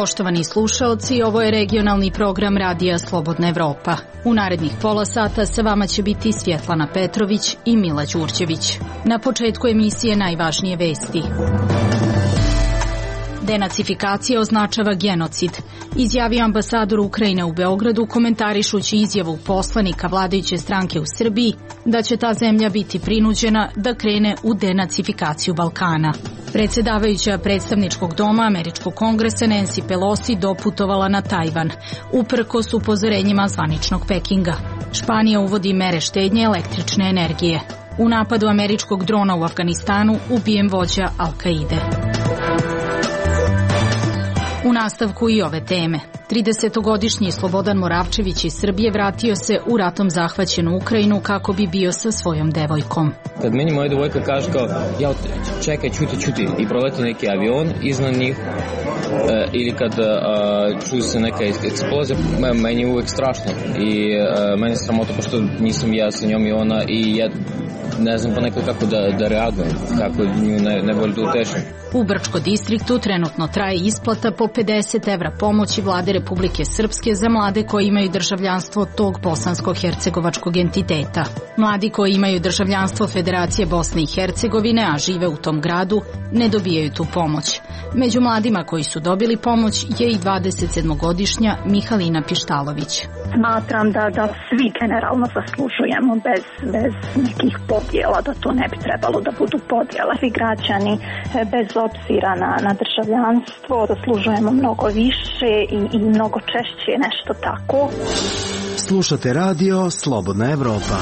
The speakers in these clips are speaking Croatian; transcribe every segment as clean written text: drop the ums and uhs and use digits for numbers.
poštovani slušaoci, ovo je regionalni program Radija Slobodna Evropa. U narednih pola sata sa vama će biti Svjetlana Petrović i Mila Đurđević. Na početku emisije najvažnije vesti. Denacifikacija označava genocid, izjavio ambasador Ukrajine u Beogradu komentarišući izjavu poslanika vladajuće stranke u Srbiji da će ta zemlja biti prinuđena da krene u denacifikaciju Balkana. Predsjedavajuća predstavničkog doma Američkog kongresa Nancy Pelosi doputovala na Tajvan, uprkos upozorenjima zvaničnog Pekinga. Španija uvodi mere štednje električne energije. U napadu američkog drona u Afganistanu ubijen vođa Al-Kaide. U nastavku i ove teme. 30-godišnji Slobodan Moravčević iz Srbije vratio se u ratom zahvaćenu Ukrajinu kako bi bio sa svojom devojkom. Kad meni moja devojka kaže kao, ja čekaj, čuti i proleti neki avion iznad njih, ili kad čuje se neka eksplozija, meni je uvek strašno i meni je sramota pošto nisam ja sa njom i ona i ja ne znam ponekad kako da reagujem, kako nju ne volju da utešim. U Brčko distriktu trenutno traje isplata po 50 evra pomoći vlade Republike Srpske za mlade koji imaju državljanstvo tog bosansko-hercegovačkog entiteta. Mladi koji imaju državljanstvo Federacije Bosne i Hercegovine, a žive u tom gradu, ne dobijaju tu pomoć. Među mladima koji su dobili pomoć je i 27-godišnja Mihalina Pištalović. Smatram da svi generalno zaslužujemo bez nekih podjela, da to ne bi trebalo da budu podjela. Svi građani bez obzira na državljanstvo zaslužujemo mnogo više i mnogo češće nešto tako. Slušate radio Slobodna Evropa.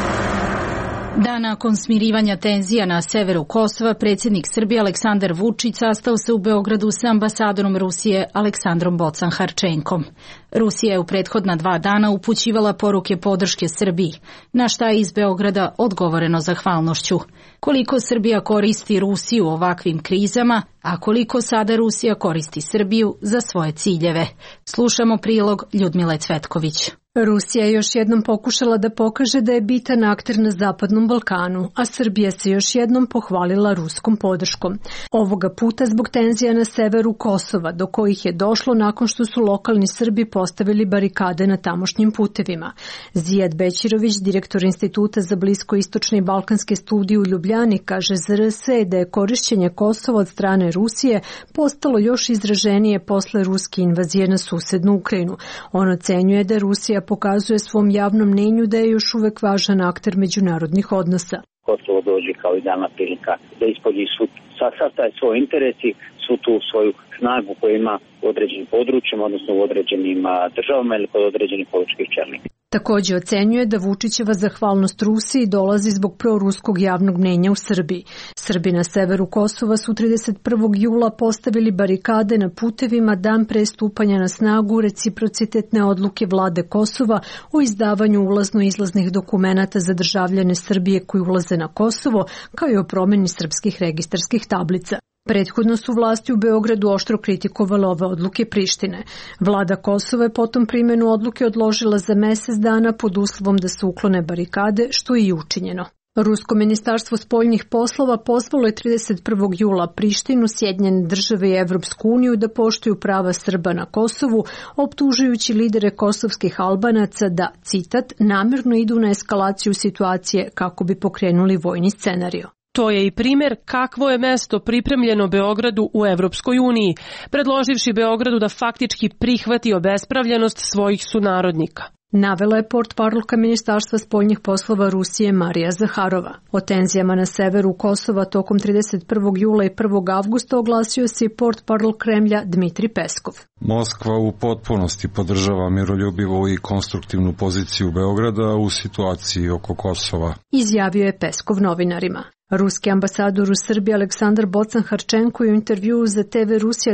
Dan nakon smirivanja tenzija na severu Kosova, predsjednik Srbije Aleksandar Vučić sastao se u Beogradu sa ambasadorom Rusije Aleksandrom Bocan-Harčenkom. Rusija je u prethodna 2 dana upućivala poruke podrške Srbiji, na šta je iz Beograda odgovoreno zahvalnošću. Koliko Srbija koristi Rusiju u ovakvim krizama, a koliko sada Rusija koristi Srbiju za svoje ciljeve. Slušamo prilog Ljudmile Cvetković. Rusija je još jednom pokušala da pokaže da je bitan akter na Zapadnom Balkanu, a Srbija se još jednom pohvalila ruskom podrškom. Ovoga puta zbog tenzija na severu Kosova, do kojih je došlo nakon što su lokalni Srbi postavili barikade na tamošnjim putevima. Zijad Bećirović, direktor Instituta za bliskoistočne i balkanske studije u Ljubljani, kaže za RS da je korišćenje Kosova od strane Rusije postalo još izraženije posle ruske invazije na susednu Ukrajinu. On ocenjuje da Rusija pokazuje svom javnom mnenju da je još uvek važan akter međunarodnih odnosa. Kosovo dođe kao idealna prilika da ispolji sav taj svoj interes i svu tu svoju snagu koju ima u određenim područjima, odnosno u određenim državama ili kod određenih političkih čelnika. Također ocenjuje da Vučićeva zahvalnost Rusiji dolazi zbog proruskog javnog mnenja u Srbiji. Srbi na severu Kosova su 31. jula postavili barikade na putevima dan pre stupanja na snagu reciprocitetne odluke vlade Kosova o izdavanju ulazno-izlaznih dokumenata za državljane Srbije koji ulaze na Kosovo, kao i o promjeni srpskih registarskih tablica. Prethodno su vlasti u Beogradu oštro kritikovale ove odluke Prištine. Vlada Kosova je potom primjenu odluke odložila za mjesec dana pod uslovom da se uklone barikade, što je i učinjeno. Rusko ministarstvo spoljnih poslova pozvalo je 31. jula Prištinu, Sjedinjene države i Evropsku uniju da poštuju prava Srba na Kosovu, optužujući lidere kosovskih Albanaca da, citat, namjerno idu na eskalaciju situacije kako bi pokrenuli vojni scenario. To je i primjer kakvo je mesto pripremljeno Beogradu u Evropskoj uniji, predloživši Beogradu da faktički prihvati obespravljenost svojih sunarodnika. Navela je portparolka Ministarstva spoljnih poslova Rusije Marija Zaharova. O tenzijama na severu Kosova tokom 31. jula i 1. avgusta oglasio se i portparol Kremlja Dmitri Peskov. Moskva u potpunosti podržava miroljubivu i konstruktivnu poziciju Beograda u situaciji oko Kosova, izjavio je Peskov novinarima. Ruski ambasador u Srbiji Aleksandar Bocan-Harčenko je u intervjuu za TV Rusija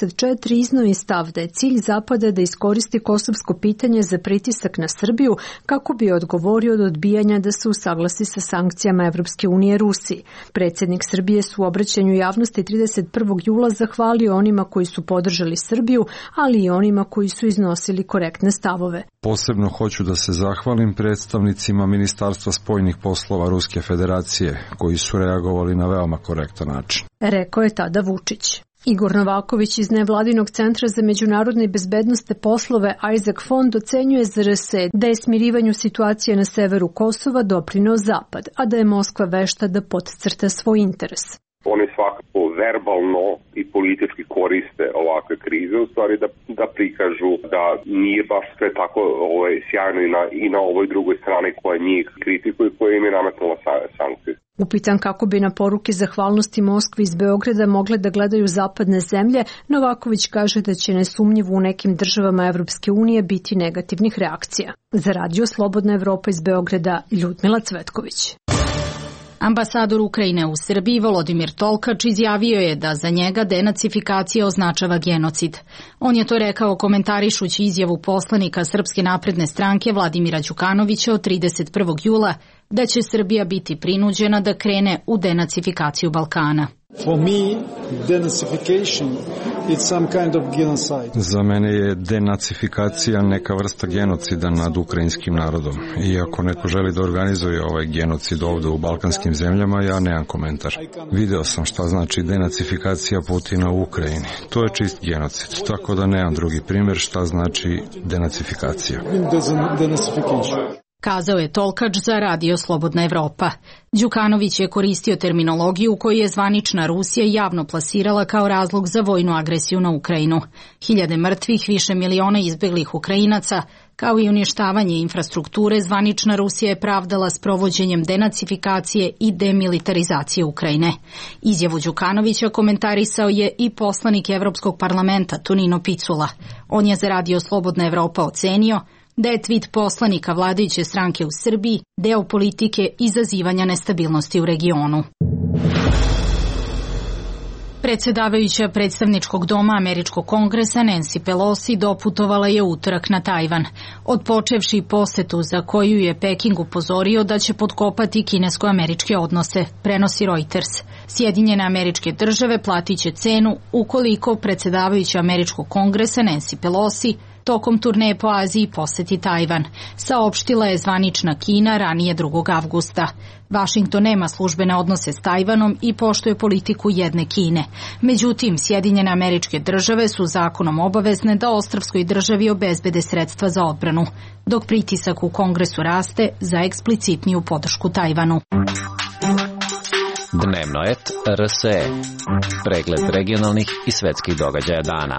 24 iznio i stav da je cilj Zapada da iskoristi kosovsko pitanje za pritisak na Srbiju kako bi odgovorio od odbijanja da se usaglasi sa sankcijama Evropske unije Rusiji. Predsjednik Srbije su u obraćanju javnosti 31. jula zahvalio onima koji su podržali Srbiju, ali i onima koji su iznosili korektne stavove. Posebno hoću da se zahvalim predstavnicima Ministarstva spoljnih poslova Ruske federacije, koji su reagovali na veoma korektan način, rekao je tada Vučić. Igor Novaković iz Nevladinog centra za međunarodne i bezbednosne poslove Isaac Fond ocenjuje za RS da je smirivanju situacije na severu Kosova doprineo Zapad, a da je Moskva vešta da podcrta svoj interes. Oni svakako verbalno i politički koriste ovakve krize, u stvari da prikažu da nije baš sve tako sjajno i na ovoj drugoj strani koja njih kritikuje i koja im je nametnula sankcije. Upitan kako bi na poruke zahvalnosti Moskvi iz Beograda mogle da gledaju zapadne zemlje, Novaković kaže da će nesumnjivo u nekim državama Evropske unije biti negativnih reakcija. Za Radio Slobodna Evropa iz Beograda, Ljudmila Cvetković. Ambasador Ukrajine u Srbiji Volodimir Tolkač izjavio je da za njega denacifikacija označava genocid. On je to rekao komentarišući izjavu poslanika Srpske napredne stranke Vladimira Đukanovića od 31. jula da će Srbija biti prinuđena da krene u denacifikaciju Balkana. For me, denazification is some kind of genocide. Za mene je denacifikacija neka vrsta genocida nad ukrajinskim narodom. I ako neko želi da organizuje ovaj genocid ovde u balkanskim zemljama, ja nemam komentar. Video sam šta znači denacifikacija Putina u Ukrajini. To je čist genocid, tako da nemam drugi primjer šta znači denacifikacija. Kazao je Tolkač za Radio Slobodna Evropa. Đukanović je koristio terminologiju koju je zvanična Rusija javno plasirala kao razlog za vojnu agresiju na Ukrajinu. Hiljade mrtvih, više miliona izbeglih Ukrajinaca, kao i uništavanje infrastrukture, zvanična Rusija je pravdala s provođenjem denacifikacije i demilitarizacije Ukrajine. Izjavu Đukanovića komentarisao je i poslanik Evropskog parlamenta Tonino Picula. On je za Radio Slobodna Evropa ocenio da je tweet poslanika vladajuće stranke u Srbiji deo politike izazivanja nestabilnosti u regionu. Predsedavajuća predstavničkog doma Američkog kongresa Nancy Pelosi doputovala je utorak na Tajvan, odpočevši posetu za koju je Peking upozorio da će potkopati kinesko-američke odnose, prenosi Reuters. Sjedinjene Američke Države platit će cenu ukoliko predsedavajuća Američkog kongresa Nancy Pelosi tokom turneje po Aziji poseti Tajvan, saopštila je zvanična Kina ranije 2. avgusta. Vašington nema službene odnose s Tajvanom i poštuje politiku jedne Kine. Međutim, Sjedinjene Američke Države su zakonom obavezne da ostrvskoj državi obezbede sredstva za odbranu, dok pritisak u Kongresu raste za eksplicitniju podršku Tajvanu. Dnevnoet RSE. Pregled regionalnih i svetskih događaja dana.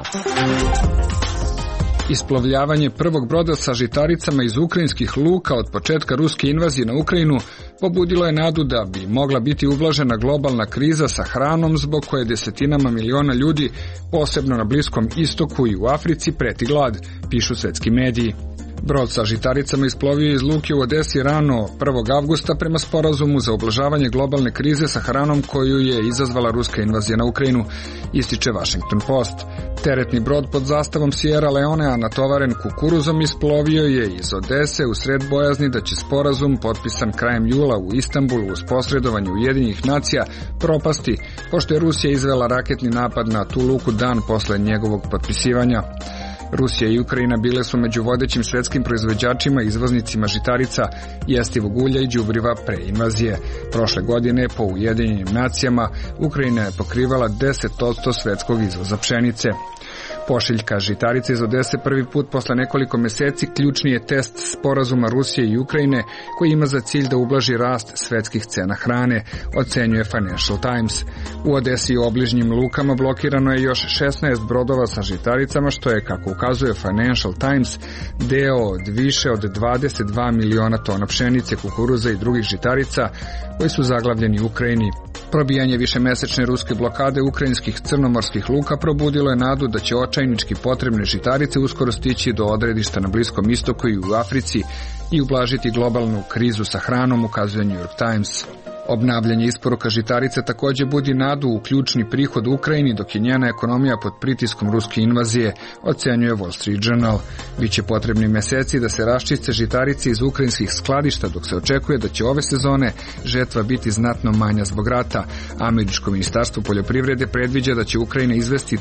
Isplovljavanje prvog broda sa žitaricama iz ukrajinskih luka od početka ruske invazije na Ukrajinu pobudilo je nadu da bi mogla biti ublažena globalna kriza sa hranom zbog koje desetinama miliona ljudi, posebno na Bliskom istoku i u Africi, preti glad, pišu svetski mediji. Brod sa žitaricama isplovio iz luke u Odesi rano 1. avgusta prema sporazumu za ublažavanje globalne krize sa hranom koju je izazvala ruska invazija na Ukrajinu, ističe Washington Post. Teretni brod pod zastavom Sierra Leonea natovaren kukuruzom isplovio je iz Odese u sred bojazni da će sporazum potpisan krajem jula u Istanbulu uz posredovanje Ujedinjenih nacija propasti, pošto je Rusija izvela raketni napad na tu luku dan posle njegovog potpisivanja. Rusija i Ukrajina bile su među vodećim svetskim proizvođačima i izvoznicima žitarica, jestivog ulja i đubriva pre invazije. Prošle godine, po Ujedinjenim nacijama, Ukrajina je pokrivala 10% svetskog izvoza pšenice. Pošiljka žitarice iz Odese prvi put posle nekoliko meseci ključni je test sporazuma Rusije i Ukrajine koji ima za cilj da ublaži rast svetskih cena hrane, ocenjuje Financial Times. U Odesi i obližnjim lukama blokirano je još 16 brodova sa žitaricama, što je, kako ukazuje Financial Times, deo od više od 22 miliona tona pšenice, kukuruza i drugih žitarica koji su zaglavljeni u Ukrajini. Probijanje višemesečne ruske blokade ukrajinskih crnomorskih luka probudilo je nadu da će očajnički potrebne žitarice uskoro stići do odredišta na Bliskom istoku i u Africi i ublažiti globalnu krizu sa hranom, ukazuje New York Times. Obnavljanje isporuka žitarice takođe budi nadu u ključni prihod Ukrajini, dok je njena ekonomija pod pritiskom ruske invazije, ocenjuje Wall Street Journal. Biće potrebni meseci da se raščiste žitarice iz ukrajinskih skladišta, dok se očekuje da će ove sezone žetva biti znatno manja zbog rata. Američko ministarstvo poljoprivrede predviđa da će Ukrajina izvesti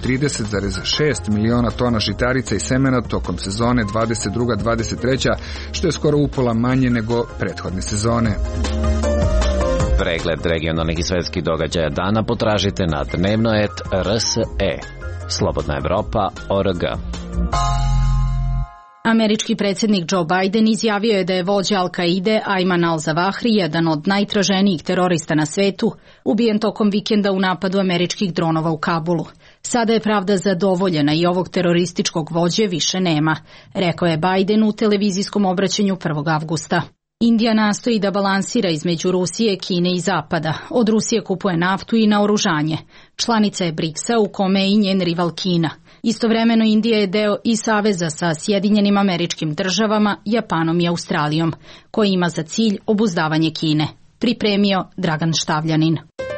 30,6 miliona tona žitarica i semena tokom sezone 22-23, što je skoro upola manje nego prethodne sezone. Pregled regionalnih i svetskih događaja dana potražite na dnevno.rs.e. Slobodna Evropa.org. Američki predsjednik Joe Biden izjavio je da je vođa Al-Kaide Ayman al-Zawahri, jedan od najtraženijih terorista na svetu, ubijen tokom vikenda u napadu američkih dronova u Kabulu. Sada je pravda zadovoljena i ovog terorističkog vođe više nema, rekao je Biden u televizijskom obraćanju 1. avgusta. Indija nastoji da balansira između Rusije, Kine i Zapada. Od Rusije kupuje naftu i naoružanje. Članica je BRICS-a u kome je i njen rival Kina. Istovremeno Indija je deo i saveza sa Sjedinjenim Američkim Državama, Japanom i Australijom, koji ima za cilj obuzdavanje Kine. Pripremio Dragan Štavljanin.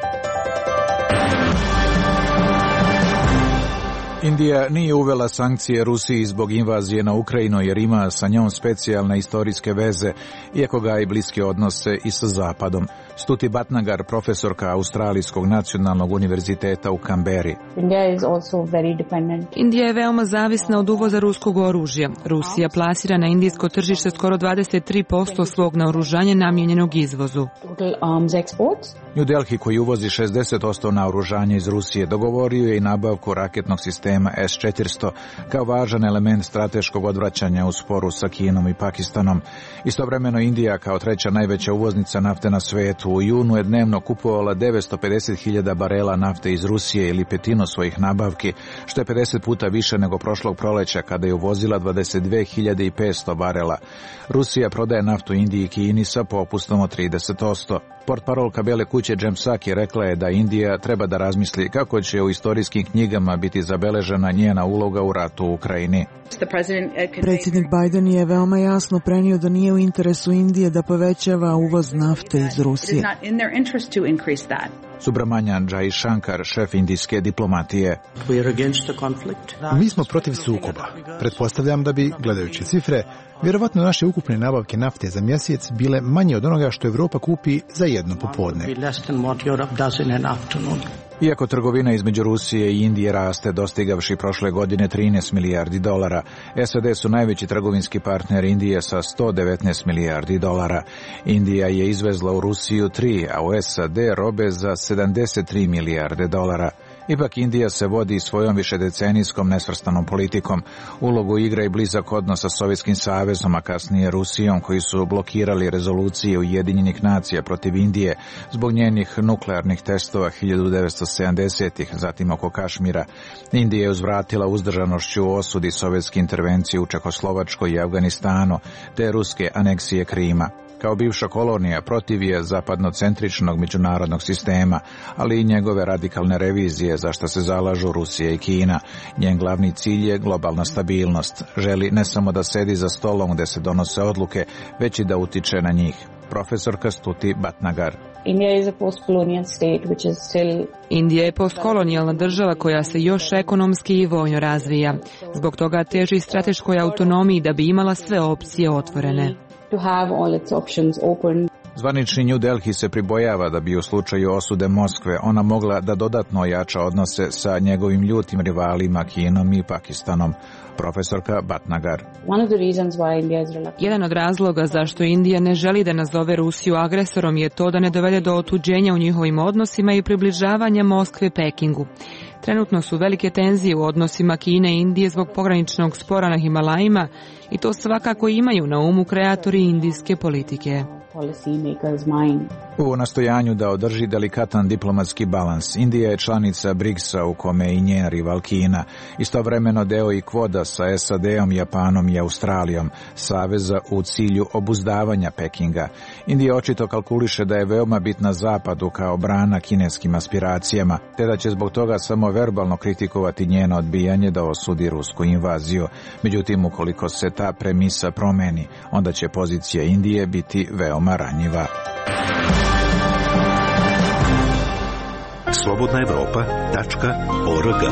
Indija nije uvela sankcije Rusiji zbog invazije na Ukrajinu jer ima sa njom specijalne istorijske veze, iako ga i bliske odnose i sa Zapadom. Stuti Bhatnagar, profesorka Australijskog nacionalnog univerziteta u Kamberi. Indija je veoma zavisna od uvoza ruskog oružja. Rusija plasira na indijsko tržište skoro 23% svog naoružanja namijenjenog izvozu. New Delhi, koji uvozi 60% naoružanja iz Rusije, dogovorio je i nabavku raketnog sistema S-400 kao važan element strateškog odvraćanja u sporu sa Kinom i Pakistanom. Istovremeno Indija, kao treća najveća uvoznica nafte na svetu, u junu je dnevno kupovala 950.000 barela nafte iz Rusije ili petinu svojih nabavki, što je 50 puta više nego prošlog proleća kada je uvozila 22.500 barela. Rusija prodaje naftu Indiji i Kini sa popustom od 30%. Portparolka Bele kuće Jem Psaki rekla je da Indija treba da razmisli kako će u istorijskim knjigama biti zabeležena njena uloga u ratu u Ukrajini. Predsjednik Biden je veoma jasno prenio da nije u interesu Indije da povećava uvoz nafte iz Rusije. Subramanian Jaishankar, šef indijske diplomatije. Mi smo protiv sukoba. Pretpostavljam da bi, gledajući cifre, vjerovatno naše ukupne nabavke nafte za mjesec bile manje od onoga što Evropa kupi za jedno popodne. Iako trgovina između Rusije i Indije raste, dostigavši prošle godine 13 milijardi dolara, SAD su najveći trgovinski partner Indije sa 119 milijardi dolara. Indija je izvezla u Rusiju 3, a u SAD robe za 73 milijarde dolara. Ipak Indija se vodi svojom višedecenijskom nesvrstanom politikom. Ulogu igra i blizak odnos sa Sovjetskim savezom, a kasnije Rusijom, koji su blokirali rezolucije Ujedinjenih nacija protiv Indije zbog njenih nuklearnih testova 1970-ih, zatim oko Kašmira. Indija je uzvratila uzdržanošću u osudi sovjetske intervencije u Čehoslovačkoj i Afganistanu, te ruske aneksije Krima. Kao bivša kolonija protiv je zapadnocentričnog međunarodnog sistema, ali i njegove radikalne revizije za što se zalažu Rusija i Kina. Njen glavni cilj je globalna stabilnost. Želi ne samo da sedi za stolom gde se donose odluke, već i da utiče na njih. Profesorka Stuti Bhatnagar. Indija je postkolonijalna država koja se još ekonomski i vojno razvija. Zbog toga teži strateškoj autonomiji da bi imala sve opcije otvorene. Zvanični New Delhi se pribojava da bi u slučaju osude Moskve ona mogla da dodatno ojača odnose sa njegovim ljutim rivalima Kinom i Pakistanom. Profesorka Bhatnagar. Jedan od razloga zašto Indija ne želi da nazove Rusiju agresorom je to da ne dovede do otuđenja u njihovim odnosima i približavanja Moskve Pekingu. Trenutno su velike tenzije u odnosima Kine i Indije zbog pograničnog spora na Himalajima i to svakako imaju na umu kreatori indijske politike. U nastojanju da održi delikatan diplomatski balans, Indija je članica BRICS-a u kome je i njen rival Kina, istovremeno deo i kvoda sa SAD-om, Japanom i Australijom, saveza u cilju obuzdavanja Pekinga. Indija očito kalkuliše da je veoma bitna Zapadu kao brana kineskim aspiracijama, te da će zbog toga samo verbalno kritikovati njeno odbijanje da osudi rusku invaziju. Međutim, ukoliko se ta premisa promeni, onda će pozicija Indije biti veoma ranjiva. slobodnaevropa.org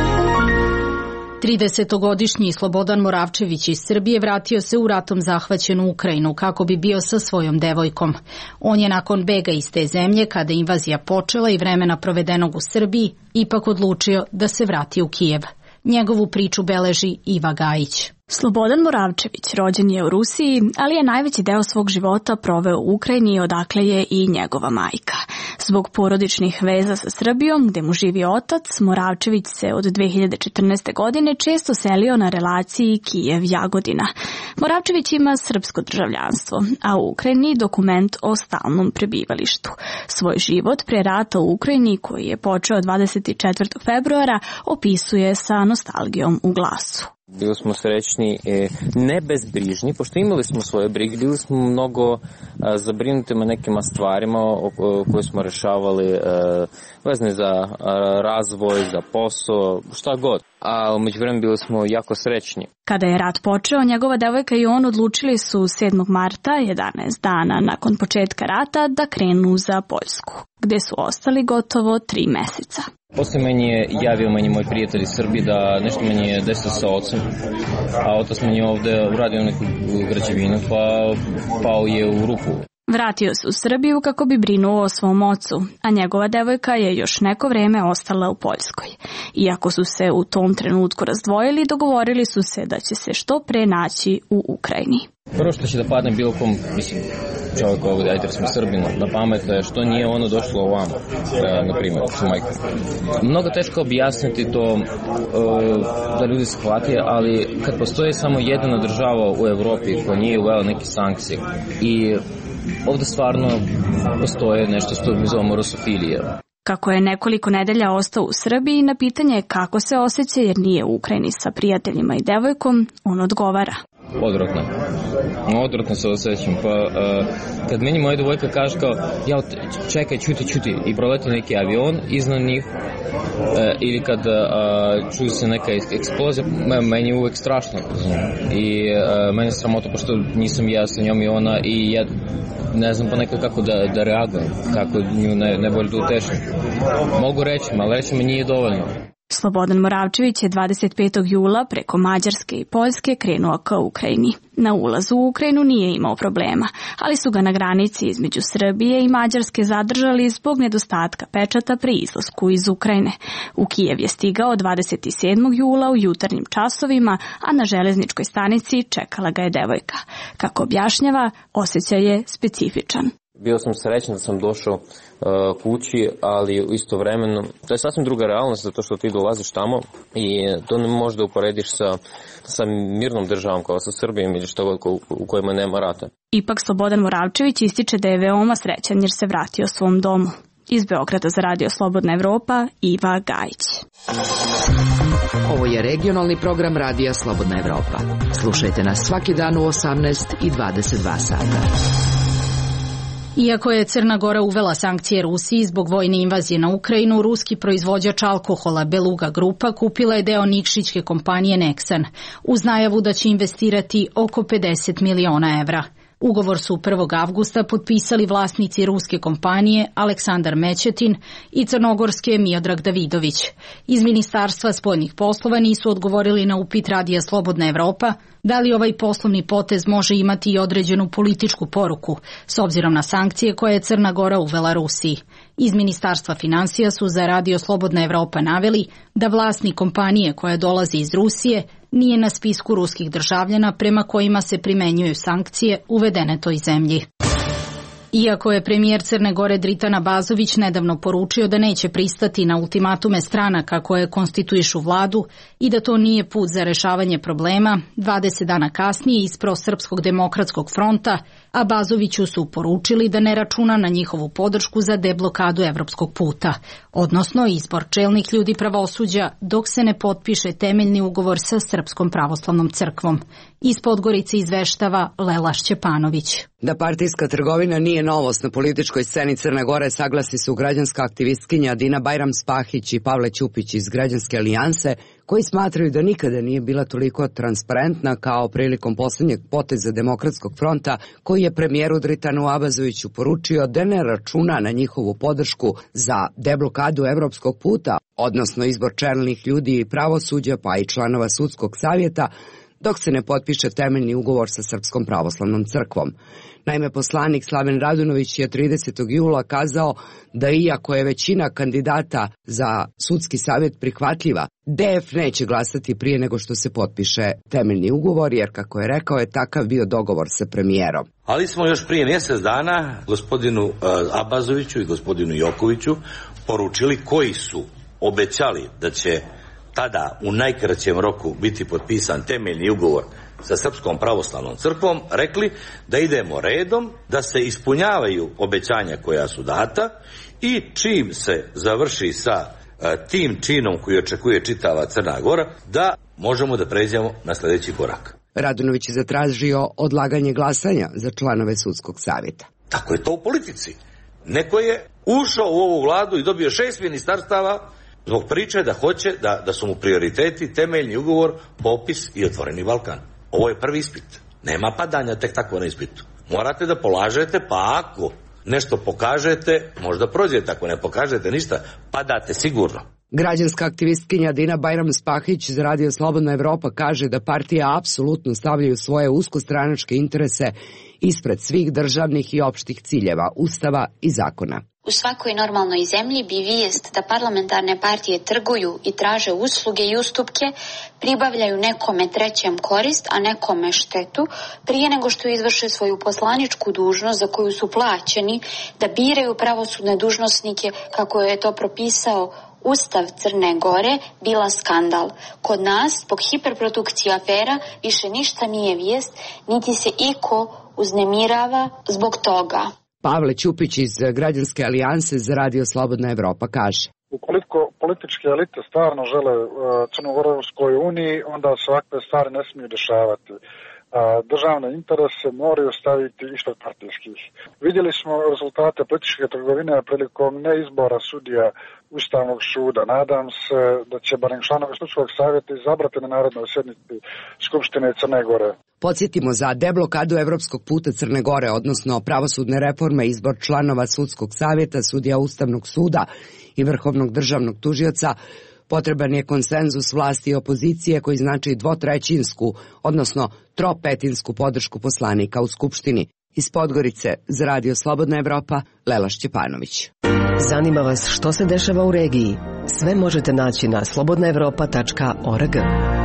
30-godišnji Slobodan Moravčević iz Srbije vratio se u ratom zahvaćenu Ukrajinu kako bi bio sa svojom devojkom. On je nakon bega iz te zemlje, kada je invazija počela i vremena provedenog u Srbiji, ipak odlučio da se vrati u Kijev. Njegovu priču beleži Iva Gajić. Slobodan Moravčević rođen je u Rusiji, ali je najveći deo svog života proveo u Ukrajini, odakle je i njegova majka. Zbog porodičnih veza sa Srbijom, gde mu živi otac, Moravčević se od 2014. godine često selio na relaciji Kijev-Jagodina. Moravčević ima srpsko državljanstvo, a u Ukrajini dokument o stalnom prebivalištu. Svoj život pre rata u Ukrajini, koji je počeo 24. februara, opisuje sa nostalgijom u glasu. Bili smo srećni, ne bezbrižni, pošto imali smo svoje brige, bili smo mnogo zabrinuti na nekima stvarima koje smo rešavali vezane za razvoj, za posao, šta god. A umeđu vremenu bili smo jako srećni. Kada je rat počeo, njegova devojka i on odlučili su 7. marta, 11 dana nakon početka rata, da krenu za Poljsku, gde su ostali gotovo 3 meseca. Posle meni je javio moj prijatelj iz Srbije da nešto meni je desilo sa ocem, a otac meni je ovde uradio neku građevinu, pa pao je u rupu. Vratio se u Srbiju kako bi brinuo o svom ocu, a njegova devojka je još neko vreme ostala u Poljskoj. Iako su se u tom trenutku razdvojili, dogovorili su se da će se što pre naći u Ukrajini. Prvo što će da padne bilo kom, čovjek ovdje, ajde smo Srbinu, na pamet je što nije ono došlo ovamo, na primjer, su majka. Mnogo teško objasniti to da ljudi shvatije, ali kad postoji samo jedna država u Evropi koja nije uvela neke sankcije i ovdje stvarno postoje nešto što mi zovemo rusofilije. Kako je nekoliko nedelja ostao u Srbiji, na pitanje kako se osjeća jer nije u Ukrajini sa prijateljima i devojkom, on odgovara. Odvratno se osjećam, pa kad meni moja devojka kaže kao, čekaj, čuti, i proleti neki avion iznad njih, ili kad čuje se neka eksplozija, meni je uvek strašno, i meni je sramota, pošto nisam ja sa njom i ona, i ja ne znam ponekad kako da reagujem, kako nju ne bolje da utešim. Mogu reći, ali reći mi nije dovoljno. Slobodan Moravčević je 25. jula preko Mađarske i Poljske krenuo ka Ukrajini. Na ulazu u Ukrajinu nije imao problema, ali su ga na granici između Srbije i Mađarske zadržali zbog nedostatka pečata pri izlasku iz Ukrajine. U Kijev je stigao 27. jula u jutarnjim časovima, a na železničkoj stanici čekala ga je devojka. Kako objašnjava, osjećaj je specifičan. Bio sam srećan da sam došao kući, ali istovremeno to je sasvim druga realnost, zato što ti dolaziš tamo i to ne možeš da uporediš sa mirnom državom kao sa Srbijom ili što god u kojima nema rata. Ipak Slobodan Moravčević ističe da je veoma srećan jer se vratio svom domu. Iz Beograda za Radio Slobodna Evropa, Iva Gajić. Ovo je regionalni program Radija Slobodna Evropa. Slušajte nas svaki dan u 18 i 22 sata. Iako je Crna Gora uvela sankcije Rusiji zbog vojne invazije na Ukrajinu, ruski proizvođač alkohola Beluga Grupa kupila je deo nikšićke kompanije Nexan, uz najavu da će investirati oko 50 miliona evra. Ugovor su 1. avgusta potpisali vlasnici ruske kompanije Aleksandar Mećetin i crnogorske Miodrag Davidović. Iz Ministarstva spoljnih poslova nisu odgovorili na upit Radija Slobodna Evropa da li ovaj poslovni potez može imati i određenu političku poruku, s obzirom na sankcije koje je Crna Gora uvela Rusiji. Iz Ministarstva finansija su za Radio Slobodna Evropa naveli da vlasnik kompanije koja dolazi iz Rusije nije na spisku ruskih državljana prema kojima se primenjuju sankcije uvedene toj zemlji. Iako je premijer Crne Gore Dritan Abazović nedavno poručio da neće pristati na ultimatume stranaka koje konstituišu vladu i da to nije put za rešavanje problema, 20 dana kasnije iz Prosrpskog demokratskog fronta Abazoviću su poručili da ne računa na njihovu podršku za deblokadu evropskog puta, odnosno izbor čelnih ljudi pravosuđa dok se ne potpiše temeljni ugovor sa Srpskom pravoslavnom crkvom. Iz Podgorice izveštava Lela Šćepanović. Da partijska trgovina nije novost na političkoj sceni Crne Gore, saglasni su građanska aktivistkinja Dina Bajram Spahić i Pavle Ćupić iz Građanske alijanse, koji smatraju da nikada nije bila toliko transparentna kao prilikom posljednjeg poteza Demokratskog fronta, koji je premijeru Dritanu Abazoviću poručio da ne računa na njihovu podršku za deblokadu evropskog puta, odnosno izbor čelnih ljudi i pravosuđa, pa i članova sudskog savjeta, dok se ne potpiše temeljni ugovor sa Srpskom pravoslavnom crkvom. Naime, poslanik Slaven Radunović je 30. jula kazao da iako je većina kandidata za sudski savjet prihvatljiva, DF neće glasati prije nego što se potpiše temeljni ugovor, jer kako je rekao je takav bio dogovor sa premijerom. Ali smo još prije mjesec dana gospodinu Abazoviću i gospodinu Jokoviću poručili, koji su obećali da će tada u najkraćem roku biti potpisan temeljni ugovor sa Srpskom pravoslavnom crkvom, rekli da idemo redom, da se ispunjavaju obećanja koja su data i čim se završi sa tim činom koji očekuje čitava Crna Gora, da možemo da pređemo na sljedeći korak. Radunović je zatražio odlaganje glasanja za članove sudskog savjeta. Tako je to u politici. Neko je ušao u ovu vladu i dobio 6 ministarstava zbog priče da hoće da su mu prioriteti temeljni ugovor, popis i otvoreni Balkan. Ovo je prvi ispit. Nema padanja tek tako na ispitu. Morate da polažete, pa ako nešto pokažete, možda prođete, ako ne pokažete ništa, padate sigurno. Građanska aktivistkinja Dina Bajram-Spahić za Radio Slobodna Evropa kaže da partija apsolutno stavljaju svoje uskostranačke interese ispred svih državnih i opštih ciljeva, ustava i zakona. U svakoj normalnoj zemlji bi vijest da parlamentarne partije trguju i traže usluge i ustupke, pribavljaju nekome trećem korist, a nekome štetu, prije nego što izvrše svoju poslaničku dužnost za koju su plaćeni da biraju pravosudne dužnosnike kako je to propisao Ustav Crne Gore, bila skandal. Kod nas, zbog hiperprodukcije afera, više ništa nije vijest, niti se iko uznemirava zbog toga. Pavle Ćupić iz Građanske alijanse za Radio Slobodna Evropa kaže: Ukoliko političke elite stvarno žele Crnogorskoj uniji, onda se ovakve stvari ne smiju dešavati. Državne interese moraju staviti ispred partijskih. Vidjeli smo rezultate političke trgovine prilikom neizbora sudija Ustavnog suda. Nadam se da će barem članovi sudskog savjeta izabrati na narodnoj sjednici Skupštine Crne Gore. Podsjetimo, za deblokadu evropskog puta Crne Gore, odnosno pravosudne reforme, izbor članova sudskog savjeta, sudija Ustavnog suda i vrhovnog državnog tužioca, potreban je konsenzus vlasti i opozicije koji znači dvotrećinsku, odnosno tropetinsku podršku poslanika u Skupštini. Iz Podgorice za Radio Slobodna Evropa, Lela Šćepanović. Zanima vas što se dešava u regiji? Sve možete naći na slobodnaevropa.org.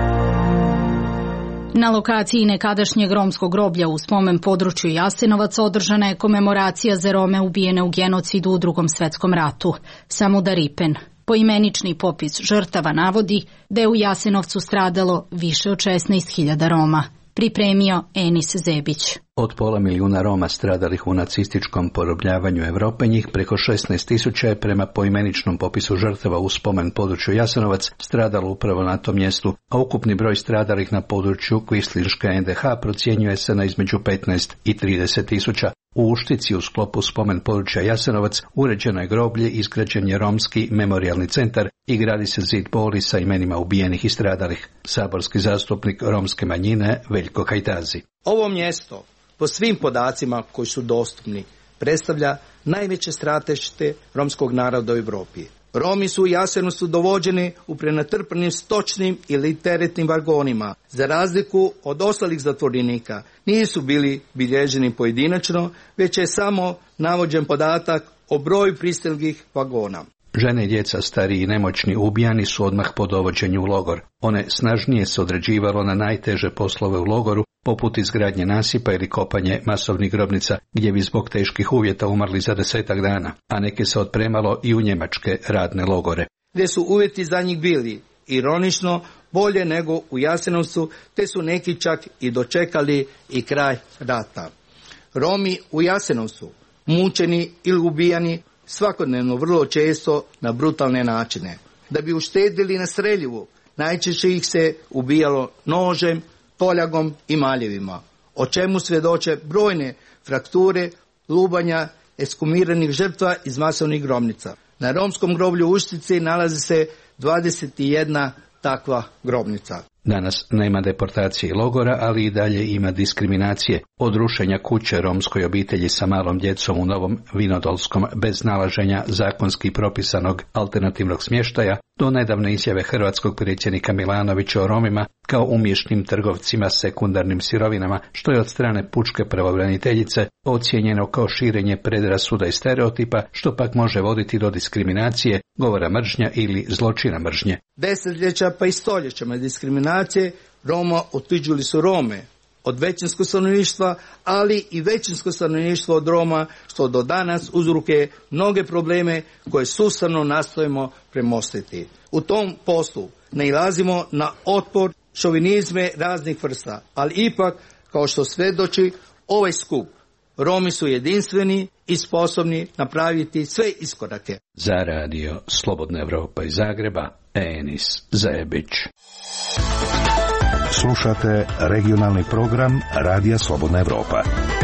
Na lokaciji nekadašnjeg romskog groblja u spomen području Jasenovac održana je komemoracija za Rome ubijene u genocidu u Drugom svetskom ratu. Samuda Ripen. Poimenični popis žrtava navodi da je u Jasenovcu stradalo više od 16.000 Roma. Pripremio Enis Zebić. Od 500.000 Roma stradalih u nacističkom porobljavanju Evrope, njih preko 16.000 je prema poimeničnom popisu žrtava u spomen području Jasenovac stradalo upravo na tom mjestu, a ukupni broj stradalih na području Kvislinške NDH procjenjuje se na između 15 i 30.000. U Uštici u sklopu spomen područja Jasenovac uređeno je groblje, izgrađen je romski memorijalni centar i gradi se zid boli sa imenima ubijenih i stradalih. Saborski zastupnik romske manjine Veljko Kajtazi. Ovo mjesto, po svim podacima koji su dostupni, predstavlja najveće stratište romskog naroda u Europi. Romi su u Jasenovcu dovođeni u prenatrpanim stočnim ili teretnim vagonima. Za razliku od ostalih zatvorenika, nisu bili bilježeni pojedinačno, već je samo navođen podatak o broju pristiglih vagona. Žene i djeca, stariji i nemoćni ubijani su odmah po dovođenju u logor. One snažnije se određivalo na najteže poslove u logoru, poput izgradnje nasipa ili kopanje masovnih grobnica, gdje bi zbog teških uvjeta umrli za 10 dana, a neke se otpremalo i u njemačke radne logore. Gdje su uvjeti za njih bili, ironično, bolje nego u Jasenovcu, te su neki čak i dočekali i kraj rata. Romi u Jasenovcu, mučeni ili ubijani, svakodnevno vrlo često na brutalne načine. Da bi uštedili na streljivu, najčešće ih se ubijalo nožem, toljagom i maljevima, o čemu svjedoče brojne frakture, lubanja, eskumiranih žrtva iz masovnih grobnica. Na romskom groblju u Uštici nalazi se 21 takva grobnica. Danas nema deportacije i logora, ali i dalje ima diskriminacije. Od rušenja kuće romskoj obitelji sa malom djecom u Novom Vinodolskom bez nalaženja zakonski propisanog alternativnog smještaja, do nedavne izjave hrvatskog predsjednika Milanovića o Romima kao umješnim trgovcima sekundarnim sirovinama, što je od strane pučke pravobraniteljice ocijenjeno kao širenje predrasuda i stereotipa, što pak može voditi do diskriminacije, govora mržnja ili zločina mržnje. Desetljeća pa i stoljećama diskriminacije Roma otuđili su Rome od većinskog stanovništva, ali i većinsko stanovništvo od Roma, što do danas uzrokuje mnoge probleme koje sustavno nastojimo premostiti. U tom poslu nailazimo na otpor, šovinizme raznih vrsta, ali ipak, kao što svjedoči ovaj skup, Romi su jedinstveni i sposobni napraviti sve iskorake. Za radio Slobodna Evropa iz Zagreba, Enis Zajebić. Slušate regionalni program Radija Slobodna Evropa.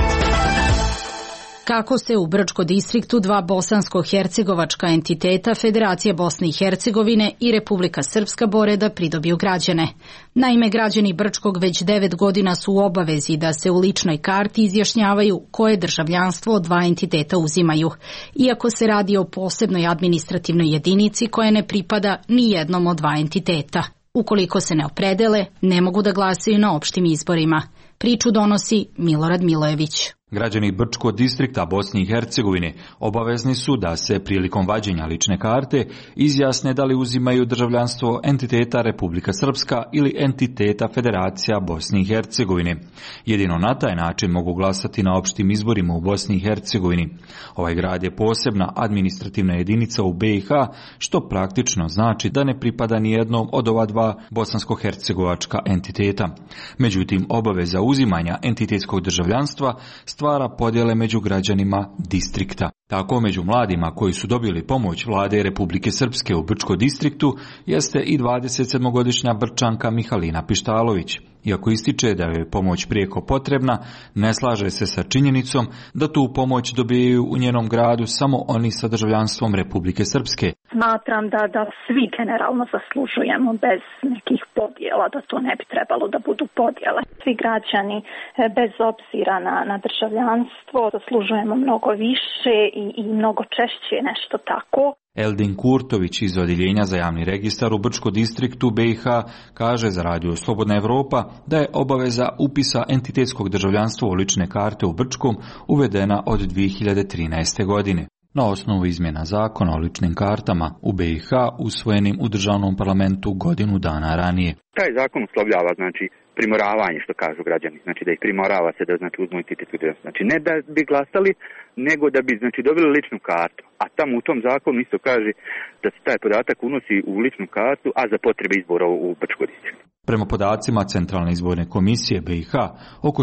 Kako se u Brčko-distriktu dva bosansko-hercegovačka entiteta Federacija Bosne i Hercegovine i Republika Srpska bore da pridobiju građane. Naime, građani Brčkog već 9 godina su u obavezi da se u ličnoj karti izjašnjavaju koje državljanstvo od dva entiteta uzimaju, iako se radi o posebnoj administrativnoj jedinici koja ne pripada ni jednom od dva entiteta. Ukoliko se ne opredele, ne mogu da glasaju na opštim izborima. Priču donosi Milorad Milojević. Građani Brčkog distrikta Bosne i Hercegovine obavezni su da se prilikom vađenja lične karte izjasne da li uzimaju državljanstvo entiteta Republika Srpska ili entiteta Federacija Bosne i Hercegovine. Jedino na taj način mogu glasati na opštim izborima u Bosni i Hercegovini. Ovaj grad je posebna administrativna jedinica u BiH, što praktično znači da ne pripada ni jednom od ova dva bosansko-hercegovačka entiteta. Međutim, obaveza uzimanja entitetskog državljanstva stvara podjele među građanima distrikta. Tako među mladima koji su dobili pomoć vlade Republike Srpske u Brčkom distriktu jeste i 27-godišnja Brčanka Mihalina Pištalović. Iako ističe da je pomoć prijeko potrebna, ne slaže se sa činjenicom da tu pomoć dobijaju u njenom gradu samo oni sa državljanstvom Republike Srpske. Smatram da svi generalno zaslužujemo bez nekih podjela, da to ne bi trebalo da budu podjele. Svi građani bez obzira na državljanstvo zaslužujemo mnogo više i mnogo češće nešto tako. Eldin Kurtović iz Odjeljenja za javni registar u Brčkom distriktu BiH kaže za radio Slobodna Evropa da je obaveza upisa entitetskog državljanstva u lične karte u Brčkom uvedena od 2013. godine. Na osnovu izmjena zakona o ličnim kartama u BiH usvojenim u državnom parlamentu godinu dana ranije. Taj zakon uslovljava primoravanje, što kažu građani, da ih primorava se da uzmu identitet. Znači ne da bi glasali, nego da bi dobili ličnu kartu. A tamo u tom zakonu isto kaže da se taj podatak unosi u ličnu kartu, a za potrebe izbora u Brčkom distriktu. Prema podacima Centralne izborne komisije BiH, oko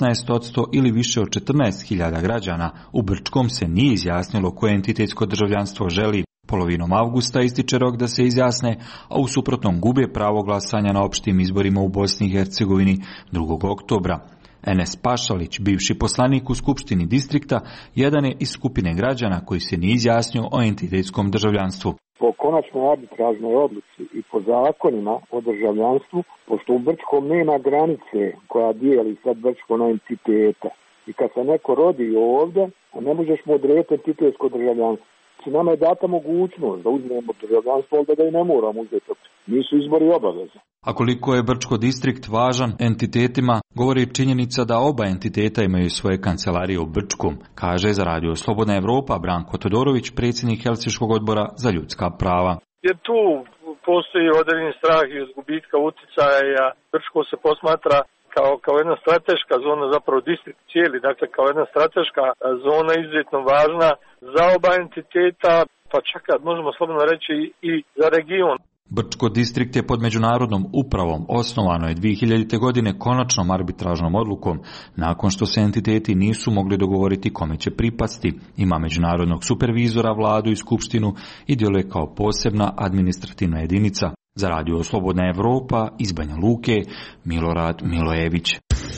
16% ili više od 14.000 građana u Brčkom se nije izjasnilo koje entitetsko državljanstvo želi. Polovinom avgusta ističe rok da se izjasne, a u suprotnom gube pravo glasanja na opštim izborima u Bosni i Hercegovini 2. oktobra. Enes Pašalić, bivši poslanik u Skupštini distrikta, jedan je iz skupine građana koji se nije izjasnio o entitetskom državljanstvu. Po konačnoj arbitražnoj odluci i po zakonima o državljanstvu, pošto u Brčkom nema granice koja dijeli sad Brčko na entiteta. I kad se neko rodi ovdje, ne možeš mu odrediti entitetsko državljanstvo. Nama je data mogućnost da uzmemo državljanstvo, ali da i ne moramo uzeti. Nisu izbori obaveze. A koliko je Brčko distrikt važan entitetima, govori činjenica da oba entiteta imaju svoje kancelarije u Brčkom, kaže za radio Slobodna Evropa Branko Todorović, predsjednik Helsinškog odbora za ljudska prava. Jer tu postoji određeni strah i od gubitka uticaja. Brčko se posmatra kao jedna strateška zona, zapravo distrikt cijeli, dakle kao jedna strateška zona izuzetno važna za oba entiteta, pa čak možemo slobodno reći i za region. Brčko distrikt je pod međunarodnom upravom, osnovano je 2000. godine konačnom arbitražnom odlukom, nakon što se entiteti nisu mogli dogovoriti kome će pripasti. Ima međunarodnog supervizora, vladu i skupštinu i djeluje kao posebna administrativna jedinica. Za radio Slobodna Evropa iz Banja Luke, Milorad Milojević.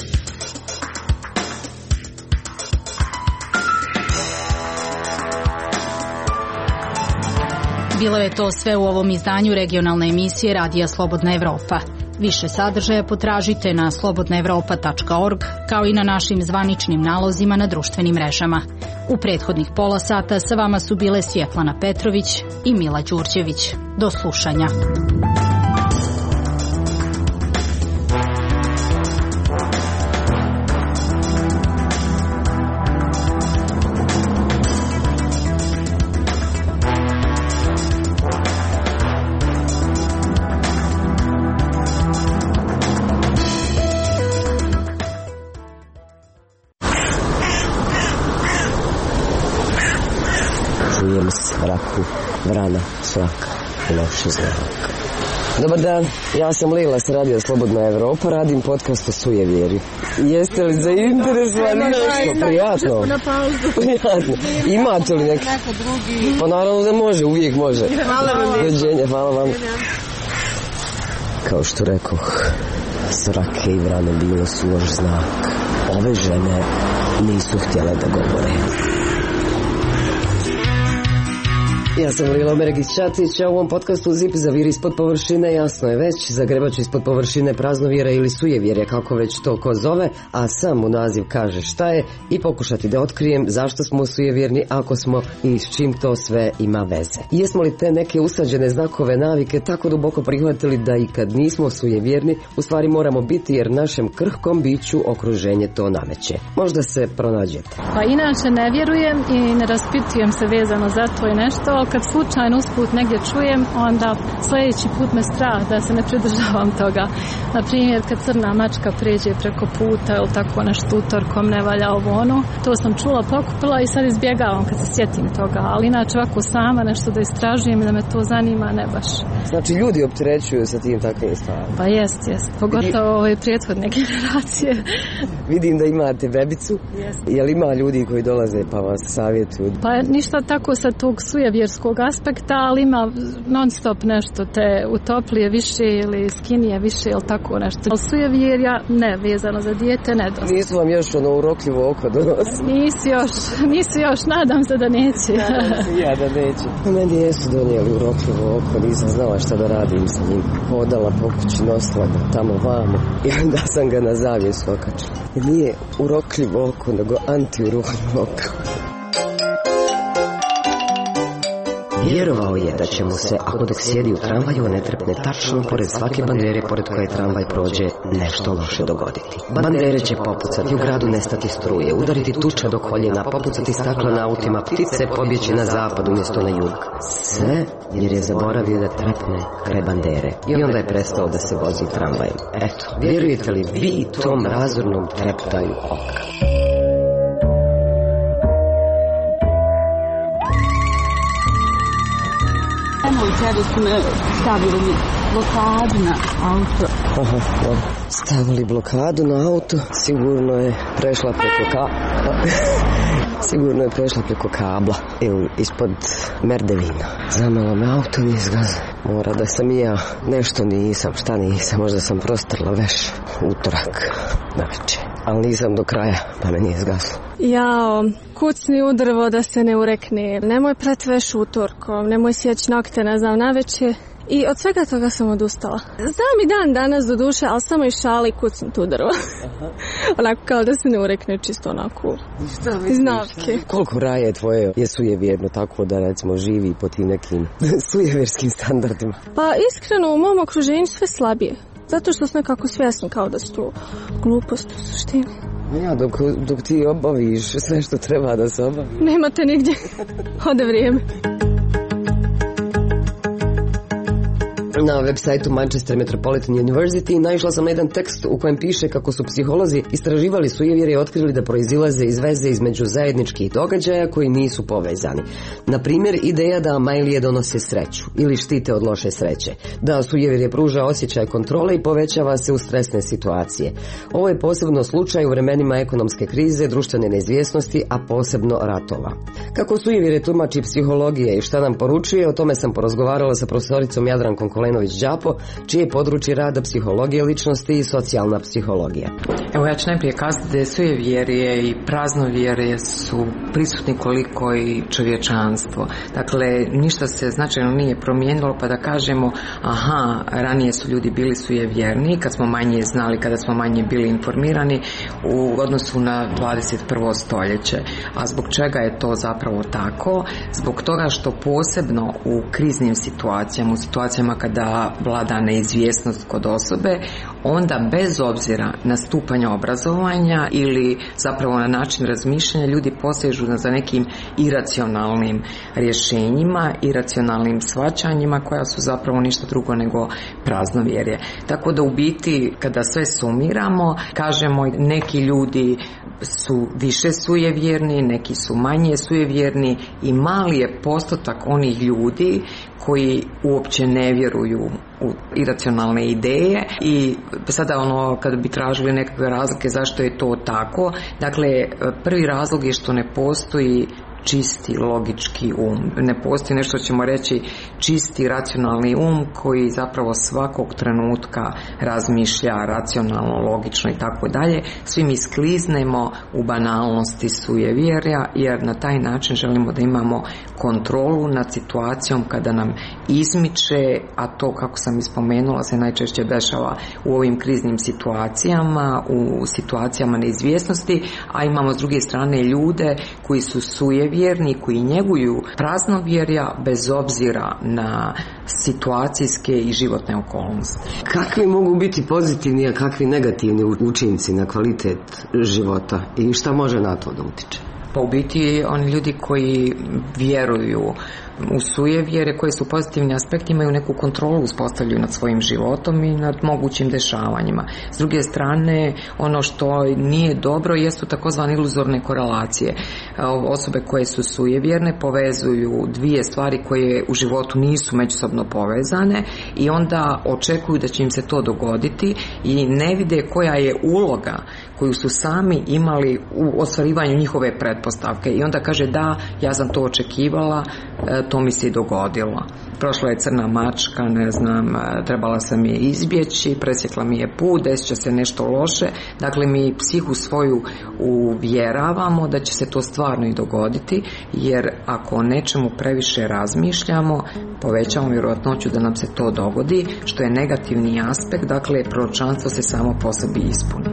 Bilo je to sve u ovom izdanju regionalne emisije Radija Slobodna Evropa. Više sadržaja potražite na slobodnaevropa.org, kao i na našim zvaničnim nalozima na društvenim mrežama. U prethodnih pola sata sa vama su bile Svjetlana Petrović i Mila Đurđević. Do slušanja. Čujem svraku, vrana, svaka, loši znak. Dobar dan, ja sam Lila s Radio Slobodna Evropa, radim podcast o sujevjeri. Jeste li zainteresovani nešto? Prijatno. Prijatno. Imate li neki? Pa naravno da može, uvijek može. Dođenje, hvala vam. Kao što rekoh, srake i vrane bilo su loš znak. Ove žene nisu htjele da govore. Ja sam Lila Omeregić-Ćatić, a u ovom podcastu Zip zaviri ispod površine, jasno je već, zagrebač ispod površine praznovjera ili sujevjerja, kako već to ko zove, a sam u naziv kaže šta je i pokušati da otkrijem zašto smo sujevjerni, ako smo i s čim to sve ima veze. Jesmo li te neke usađene znakove navike tako duboko prihvatili da i kad nismo sujevjerni, u stvari moramo biti jer našem krhkom biću okruženje to nameće. Možda se pronađete. Pa inače ne vjerujem i ne raspitujem se vezano za to i nešto, kad slučajno usput negdje čujem, onda sljedeći put me strah da se ne pridržavam toga. Na primjer, kad crna mačka pređe preko puta ili tako nešto utorkom ne valja ovo ono, to sam čula, pokupila i sad izbjegavam kad se sjetim toga, ali inače ovako sama nešto da istražujem i da me to zanima, ne baš. Znači ljudi opterećuju sa tim takvim stvarima? Pa jest, pogotovo ove prethodne generacije. Vidim da imate bebicu. Je li ima ljudi koji dolaze pa vas savjetuju? Pa ništa tako sa tog sujevjerskog aspekta, ali ima non stop nešto, te utoplije više ili skinije više ili tako nešto. Ali sujevjerja ne, vezano za dijete ne dosta. Nisu vam još urokljivo oko donosi? Nisu još, nadam se da neće. Ja da neće. Meni jesu donijeli urokljivo oko, nisam znala šta da radim sa njim. Hodala po kući, nosila ga tamo vamo i onda sam ga na zavjesu okačila. Nije urokljivo oko, nego antiurokljivo oko. Vjerovao je da će mu se, ako dok sjedi u tramvaju ne trepne tačno pored svake bandere pored koje tramvaj prođe, nešto loše dogoditi. Bandere će popucati, u gradu nestati struje, udariti tuča do koljena, popucati stakla na autima, ptice pobjeći na zapad umjesto na jug. Sve jer je zaboravio da trepne kraj bandere i onda je prestao da se vozi tramvajem. Eto, vjerujete li vi tom razornom treptaju oka? Kada su me stavili blokadu na auto. Stavili blokadu na auto, sigurno je prešla preko kabla ili ispod merdevina. Zamalo me auto nije zgazao. Mora da sam i ja nešto nisam, šta nisam, možda sam prostrla veš utorak navečer. Ali nisam do kraja, pa me nije zgaslo. Jao, kucni u drvo da se ne urekne, nemoj pretveš utorkom, nemoj sjeći nokte, ne znam, navečer. I od svega toga sam odustala. Znam i dan danas do duše, ali samo i šali kucni tu drvo. Onako kao da se ne urekne, čisto onako iz navke. Koliko raje tvoje je sujevjerno tako da recimo živi po tim nekim sujevjerskim standardima? Pa iskreno u mom okruženju sve slabije. Zato što sam nekako svjesna kao da su to gluposti u suštini. Ja, dok ti obaviš sve što treba da se obavi. Nemate nigdje. Ode vrijeme. Na web sajtu Manchester Metropolitan University naišla sam na jedan tekst u kojem piše kako su psiholozi istraživali sujevjerje i otkrili da proizilaze iz veze između zajedničkih događaja koji nisu povezani. Na primjer, ideja da majlije donose sreću ili štite od loše sreće, da sujevjerje pruža osjećaj kontrole i povećava se u stresne situacije. Ovo je posebno slučaj u vremenima ekonomske krize, društvene neizvjesnosti, a posebno ratova. Kako sujevjerje tumači psihologije i šta nam poručuje, o tome sam porazgovarala sa profesoricom Jadrankom Koletić Zelenović-Đapo, čije je područje rada psihologije ličnosti i socijalna psihologija. Evo, ja ću najprije kazati da sujevjerje i praznovjerje su prisutni koliko i čovječanstvo. Dakle, ništa se značajno nije promijenilo pa da kažemo aha, ranije su ljudi bili sujevjerni kad smo manje znali, kada smo manje bili informirani u odnosu na 21. stoljeće. A zbog čega je to zapravo tako? Zbog toga što posebno u kriznim situacijama, u situacijama kada vlada neizvjesnost kod osobe, onda bez obzira na stupanje obrazovanja ili zapravo na način razmišljanja ljudi posežu za nekim iracionalnim rješenjima, iracionalnim shvaćanjima koja su zapravo ništa drugo nego praznovjerje. Tako da u biti kada sve sumiramo kažemo neki ljudi su više sujevjerni, neki su manje sujevjerni i mali je postotak onih ljudi koji uopće ne vjeruju u iracionalne ideje. I sada kada bi tražili nekakve razlike zašto je to tako, dakle prvi razlog je što ne postoji čisti logički um. Ne postoji nešto ćemo reći čisti racionalni um koji zapravo svakog trenutka razmišlja racionalno, logično i tako dalje. Svi mi skliznemo u banalnosti sujevjerja jer na taj način želimo da imamo kontrolu nad situacijom kada nam izmiče, a to kako sam ispomenula se najčešće dešava u ovim kriznim situacijama, u situacijama neizvjesnosti, a imamo s druge strane ljude koji su sujevjerni, koji njeguju praznovjerja bez obzira na situacijske i životne okolnosti. Kakvi mogu biti pozitivni, a kakvi negativni učinci na kvalitet života i šta može na to da utiče? Pa u biti oni ljudi koji vjeruju u sujevjere, koji su pozitivni aspekti, imaju neku kontrolu uspostavljaju nad svojim životom i nad mogućim dešavanjima. S druge strane, ono što nije dobro jesu takozvane iluzorne korelacije. Osobe koje su sujevjerne povezuju dvije stvari koje u životu nisu međusobno povezane i onda očekuju da će im se to dogoditi i ne vide koja je uloga koju su sami imali u ostvarivanju njihove pretpostavke i onda kaže da, ja sam to očekivala, to mi se i dogodilo. Prošla je crna mačka, ne znam, trebala sam je izbjeći, presjekla mi je put, desit će se nešto loše. Dakle, mi psihu svoju uvjeravamo da će se to stvarno i dogoditi, jer ako o nečemu previše razmišljamo, povećamo vjerojatnoću da nam se to dogodi, što je negativni aspekt, dakle, proročanstvo se samo po sebi ispuni.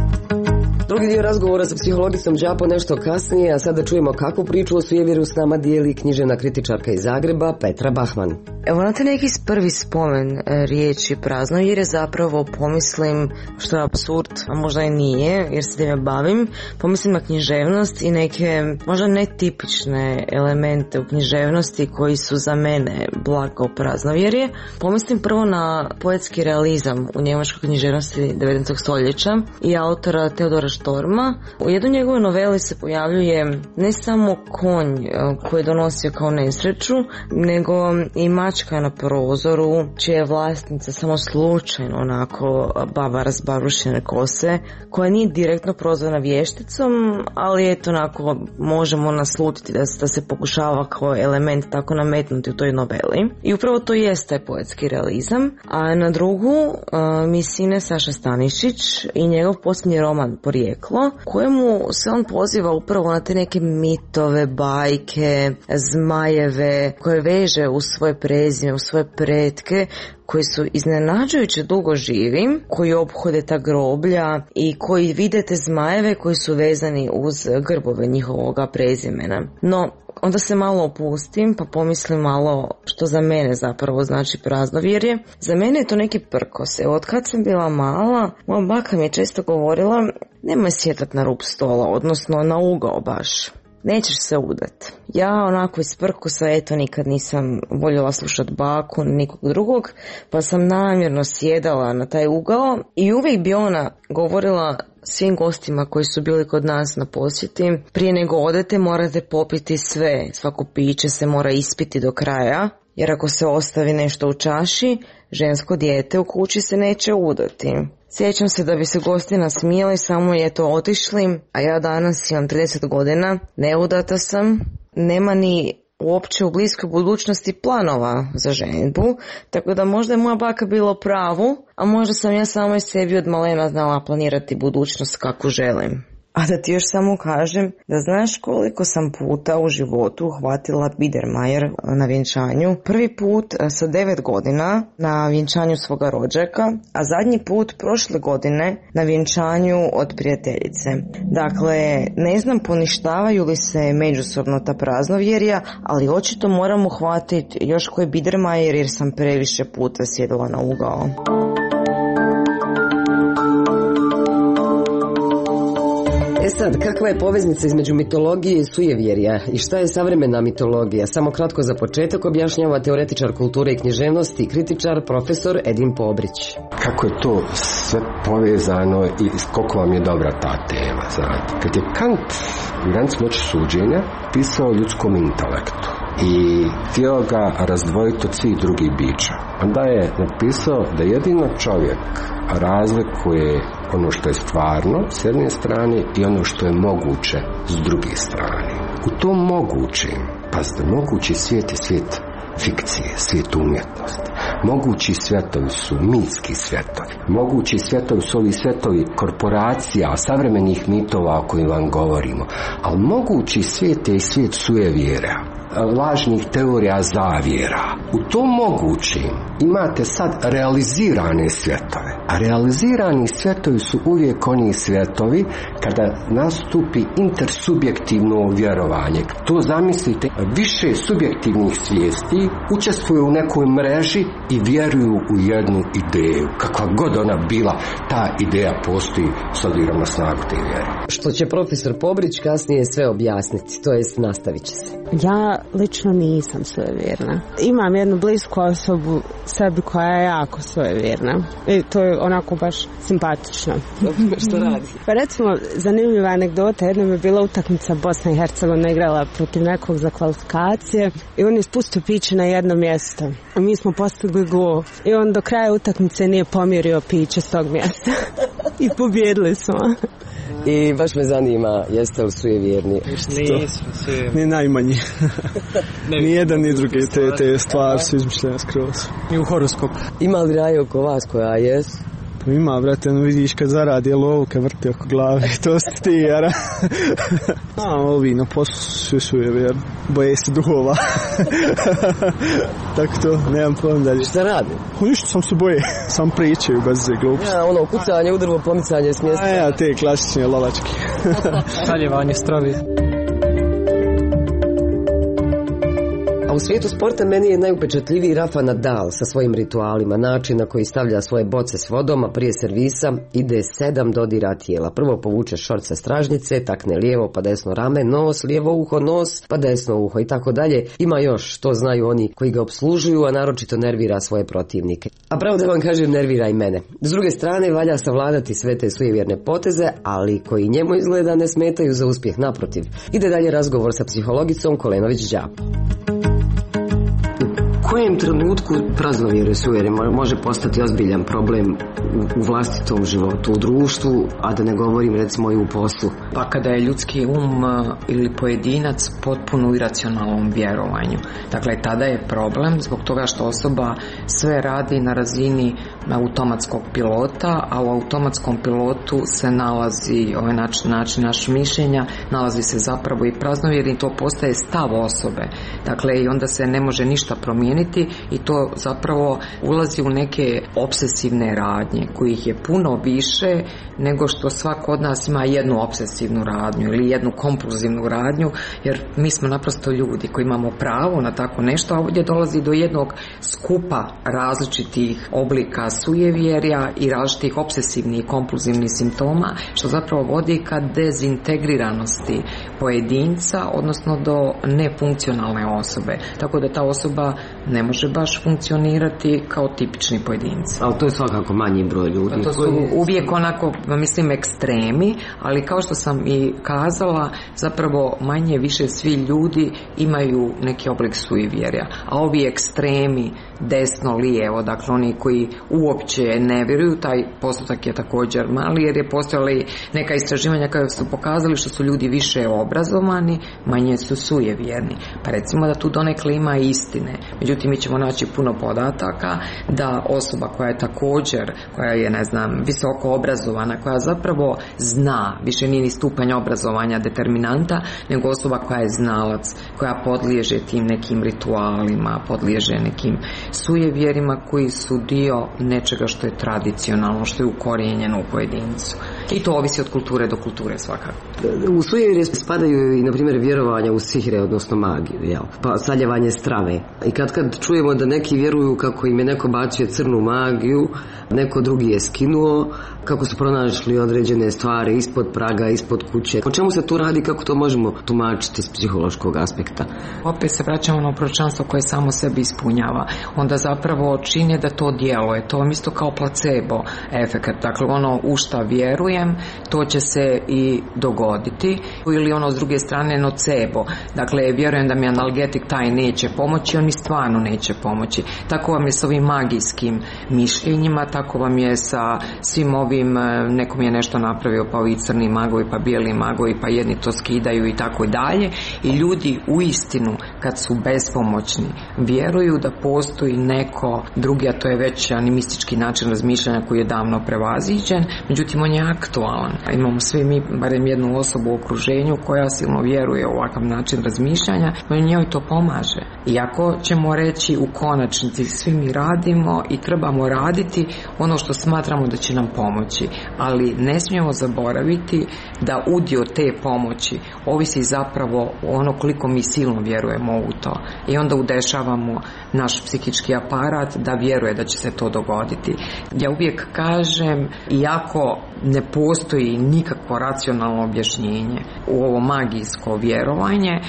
Drugi dio razgovora sa psihologicom Đapo nešto kasnije, a sada čujemo kakvu priču o sujevjeru s nama dijeli književna kritičarka iz Zagreba Petra Bahman. Evo na te neki prvi spomen riječi praznovjerje zapravo pomislim, što je apsurd, a možda i nije jer se time bavim, pomislim na književnost i neke možda netipične elemente u književnosti koji su za mene blago praznovjerje. Pomislim prvo na poetski realizam u njemačkoj književnosti 19. stoljeća i autora Teodora Štorma. U jednoj njegovoj noveli se pojavljuje ne samo konj koji je donosio kao nesreću, nego i mačka na prozoru, čija je vlasnica samo slučajno onako baba razbarušene kose, koja nije direktno prozvana vješticom, ali eto onako možemo naslutiti da se pokušava kao element tako nametnuti u toj noveli. I upravo to jest taj poetski realizam. A na drugu mi sine Saša Stanišić i njegov posljednji roman Porijeklo, kojemu se on poziva upravo na te neke mitove, bajke, zmajeve, koje veže u svoje prezime, u svoje pretke, koji su iznenađujuće dugo živi, koji ophode ta groblja i koji vide te zmajeve koji su vezani uz grbove njihovoga prezimena. No, onda se malo opustim pa pomislim malo što za mene zapravo znači praznovjerje. Za mene je to neki prkos. Evo, od kad sam bila mala, moja baka mi je često govorila nemoj sjetat na rub stola, odnosno na ugao baš. Nećeš se udat. Ja onako iz prkosa, eto, nikad nisam voljela slušat baku ni nikog drugog, pa sam namjerno sjedala na taj ugao i uvijek bi ona govorila svim gostima koji su bili kod nas na posjeti, prije nego odete morate popiti sve, svako piće se mora ispiti do kraja, jer ako se ostavi nešto u čaši, žensko dijete u kući se neće udati. Sjećam se da bi se gosti nasmijali, samo je to otišli, a ja danas imam 30 godina, neudata sam, nema ni uopće u bliskoj budućnosti planova za ženidbu, tako da možda je moja baka bila u pravu, a možda sam ja samoj sebi od malena znala planirati budućnost kako želim. A da ti još samo kažem da znaš koliko sam puta u životu uhvatila Biedermeier na vjenčanju. Prvi put sa 9 godina na vjenčanju svoga rođaka, a zadnji put prošle godine na vjenčanju od prijateljice. Dakle, ne znam poništavaju li se međusobno ta praznovjerja, ali očito moram uhvatiti još koji Biedermeier jer sam previše puta sjedila na ugao. Sad, kakva je poveznica između mitologije i sujevjerja i šta je savremena mitologija? Samo kratko za početak objašnjava teoretičar kulture i književnosti i kritičar profesor Edin Pobrić. Kako je to sve povezano i koliko vam je dobra ta tema? Znate? Kad je Kant u Granici moći suđenja pisao o ljudskom intelektu i htio ga razdvojiti od svih drugih bića, onda je napisao da jedino čovjek razlikuje ono što je stvarno s jedne strane i ono što je moguće s druge strane. U tom mogućem, pazite, mogući svijet je svijet fikcije, svijet umjetnosti. Mogući svjetovi su mitski svjetovi. Mogući svjetovi su ovi svjetovi korporacija, savremenih mitova o kojim vam govorimo. Ali mogući svijet je i svijet sujevjera, lažnih teorija zavjera. U tom mogućim imate sad realizirane svjetove. A realizirani svjetovi su uvijek oni svjetovi kada nastupi intersubjektivno vjerovanje. To zamislite, više subjektivnih svijesti učestvuju u nekoj mreži i vjeruju u jednu ideju. Kakva god ona bila, ta ideja postoji s obzirom na snagu te vjere. Što će profesor Pobrić kasnije sve objasniti, to jest nastavit će se. Ja lično nisam svojevjerna. Imam jednu blisku osobu sebi koja je jako svojevjerna. I to je onako baš simpatično. Što radi? Pa recimo, zanimljiva anegdota, jednom je bila utakmica Bosna i Hercegovina igrala protiv nekog za kvalifikacije i on je spustio piće na jedno mjesto. A mi smo postigli gol. I on do kraja utakmice nije pomjerio piće s tog mjesta. I pobjedili smo. I baš me zanima, jeste li sujevjerni? Nismo sujevjerni. Ni najmanji. Ni jedan ni drugi, te stvari su izmišljene skroz. I u horoskopu. Ima li raje oko vas koja jesu? Pa ima, brate, no vidiš kad zaradi lovu, kad vrti oko glave, to ste ti, jara. A ovi na poslu svi sujevjerni, boje se duhova. Tako to, nemam problem dalje. Šta radi? Ništa, sam se boje, sam pričaju bez gluposti. Ja, ono, kucanje, udrvo, pomicanje s mjesta. A ja, te klasične lovačke. Saljevanje strovi. A u svijetu sporta meni je najupečatljiviji Rafa Nadal sa svojim ritualima, način na koji stavlja svoje boce s vodom, a prije servisa ide 7 dodira tijela. Prvo povuče šort sa stražnjice, takne lijevo pa desno rame, nos, lijevo uho, nos, pa desno uho i tako dalje. Ima još, to znaju oni koji ga obslužuju, a naročito nervira svoje protivnike. A pravo da vam kažem, nervira i mene. S druge strane, valja savladati sve te sujevjerne poteze, ali koji njemu izgleda ne smetaju za uspjeh, naprotiv. Ide dalje razgovor sa psihologicom Kolenović-Đapo. U kojem trenutku praznovjerje sujevjerje može postati ozbiljan problem u vlastitom životu, u društvu, a da ne govorim recimo i u poslu? Pa kada je ljudski ili pojedinac potpuno u iracionalnom vjerovanju. Dakle, tada je problem zbog toga što osoba sve radi na razini automatskog pilota, a u automatskom pilotu se nalazi ovaj način našeg mišljenja, nalazi se zapravo i praznovjerje i to postaje stav osobe. Dakle, i onda se ne može ništa promijeniti i to zapravo ulazi u neke obsesivne radnje kojih je puno više nego što svako od nas ima jednu obsesivnu radnju ili jednu kompulzivnu radnju, jer mi smo naprosto ljudi koji imamo pravo na tako nešto, a ovdje dolazi do jednog skupa različitih oblika sujevjerja i različitih obsesivnih i kompulzivnih simptoma, što zapravo vodi ka dezintegriranosti pojedinca, odnosno do nefunkcionalne osobe. Tako da ta osoba ne može baš funkcionirati kao tipični pojedinci. Ali to je svakako manji broj ljudi. To su uvijek onako, mislim, ekstremi, ali kao što sam i kazala, zapravo manje više svi ljudi imaju neki oblik sujevjerja, a ovi ekstremi desno, lijevo, dakle oni koji uopće ne vjeruju, taj postotak je također mali, jer je postojala i neka istraživanja koja su pokazali što su ljudi više obrazovani, manje su sujevjerni. Pa recimo da tu donekle ima istine. Međutim, mi ćemo naći puno podataka da osoba koja je također, koja je, ne znam, visoko obrazovana, koja zapravo zna, više nije ni stupanj obrazovanja determinanta, nego osoba koja je znalac, koja podliježe tim nekim ritualima, podliježe nekim sujevjerima koji su dio nečega što je tradicionalno, što je ukorijenjeno u pojedincu. I to ovisi od kulture do kulture svakako. U sujevjerje spadaju i, na primjer, vjerovanja u sihre, odnosno magiju, jel? Pa saljevanje strave. I kad čujemo da neki vjeruju kako im je neko bacio crnu magiju, neko drugi je skinuo, kako su pronašli određene stvari ispod praga, ispod kuće. O čemu se tu radi, kako to možemo tumačiti s psihološkog aspekta? Opet se vraćamo na proročanstvo koje samo sebi ispunjava. Onda zapravo čini da to djeluje. To je isto kao placebo efekat. Dakle, ono u šta vjerujem, to će se i dogoditi. Ili ono s druge strane nocebo. Dakle, vjerujem da mi analgetik taj neće pomoći, on i stvarno neće pomoći. Tako vam je s ovim magijskim mišljenjima, tako vam je sa svim ovim, nekom je nešto napravio, pa ovi crni magovi, pa bijeli magovi, pa jedni to skidaju i tako dalje. I ljudi u istinu, kad su bespomoćni, vjeruju da postoji neko drugi, a to je već animistički način razmišljanja koji je davno prevaziđen, međutim on je aktualan. Imamo svi mi barem jednu osobu u okruženju koja silno vjeruje u ovakav način razmišljanja, no i njoj to pomaže. Iako ćemo reći u konačnici svi mi radimo i trebamo raditi ono što smatramo da će nam pomoći, ali ne smijemo zaboraviti da udio te pomoći ovisi zapravo ono koliko mi silno vjerujemo u to. I onda udešavamo naš psihički aparat da vjeruje da će se to dogoditi. Ja uvijek kažem, iako ne postoji nikakvo racionalno objašnjenje u ovo magijsko vjerovanje,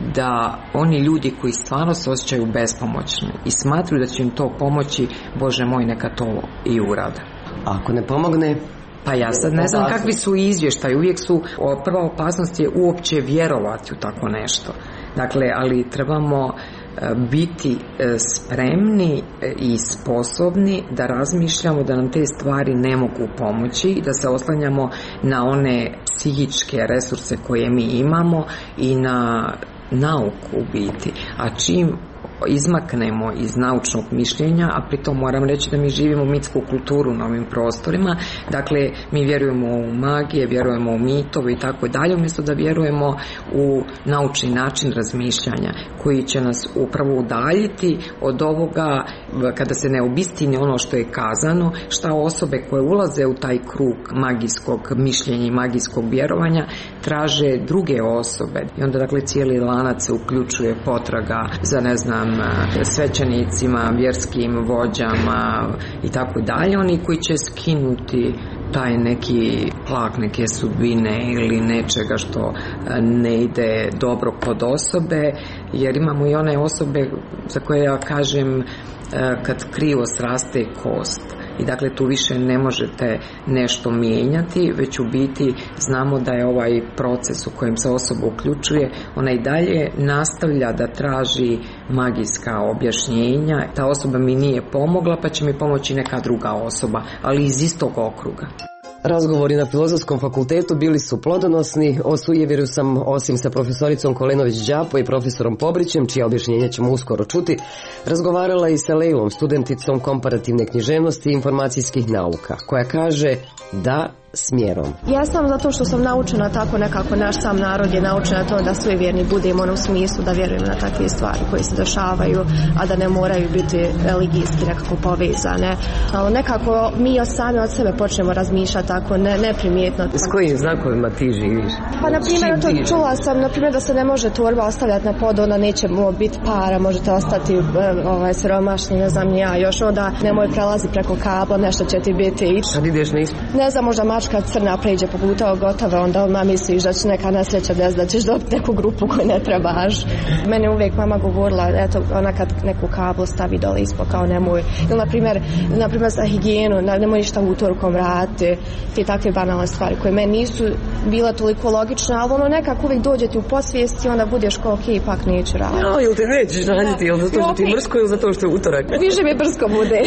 da oni ljudi koji stvarno se osjećaju bespomoćni i smatruju da će im to pomoći, Bože moj, neka to i urade. A ako ne pomogne? Pa ja sad ne znam kakvi su izvještaji. Uvijek su, prva opasnost je uopće vjerovati u tako nešto. Dakle, ali trebamo biti spremni i sposobni da razmišljamo da nam te stvari ne mogu pomoći i da se oslanjamo na one psihičke resurse koje mi imamo i na nauku u biti. A čim izmaknemo iz naučnog mišljenja, a pritom moram reći da mi živimo mitsku kulturu na ovim prostorima, dakle mi vjerujemo u magije, vjerujemo u mitove i tako dalje, umjesto da vjerujemo u naučni način razmišljanja koji će nas upravo udaljiti od ovoga kada se ne obistini ono što je kazano, šta osobe koje ulaze u taj krug magijskog mišljenja i magijskog vjerovanja traže druge osobe i onda dakle cijeli lanac se uključuje potraga za, ne znam, svećenicima, vjerskim vođama i tako dalje, oni koji će skinuti taj neki plak neke sudbine ili nečega što ne ide dobro kod osobe, jer imamo i one osobe za koje ja kažem kad krivo sraste kost. I dakle tu više ne možete nešto mijenjati, već u biti znamo da je ovaj proces u kojem se osoba uključuje, ona i dalje nastavlja da traži magijska objašnjenja. Ta osoba mi nije pomogla, pa će mi pomoći neka druga osoba, ali iz istog okruga. Razgovori na Filozofskom fakultetu bili su plodonosni. O sujevjeru sam, osim sa profesoricom Kolenović-Đapo i profesorom Pobrićem, čija objašnjenja ćemo uskoro čuti, razgovarala i sa Lejlom, studenticom komparativne književnosti i informacijskih nauka, koja kaže da smjerom. Ja sam zato što sam naučena tako nekako, naš sam narod je naučen na to da sujevjerni budemo u smislu da vjerujemo na takve stvari koje se dešavaju, a da ne moraju biti religijski nekako povezane. Ali nekako mi sami od sebe počnemo razmišljati tako neprimjetno. S kojim znakovima ti živiš? Pa na primjer, to čula sam na primjer da se ne može torba ostavljati na podu, onda neće biti para, možete ostati siromašni, ne znam ja, još onda nemoj prelazi preko kabla, nešto će ti biti. Kad ideš na ispit? Ne znam, možda mačka crna pređe po puta gotove, onda odmah misliš da će neka nesreća da ćeš dobiti neku grupu koju ne trebaš. Mene uvijek mama govorila, eto, ona kad neku kablu stavi dole ispod, kao nemoj, ili na primjer za higijenu, nemoj ništa utorkom vratiti, te takve banalne stvari koje meni nisu bila toliko logične, ali ono nekako uvijek dođe ti u posvijesti i onda budeš kao ok, ipak neću raditi. No, ili te nećeš raditi, ili zato što ti je mrsko ili zato što je utorak? Više mi brsko bude.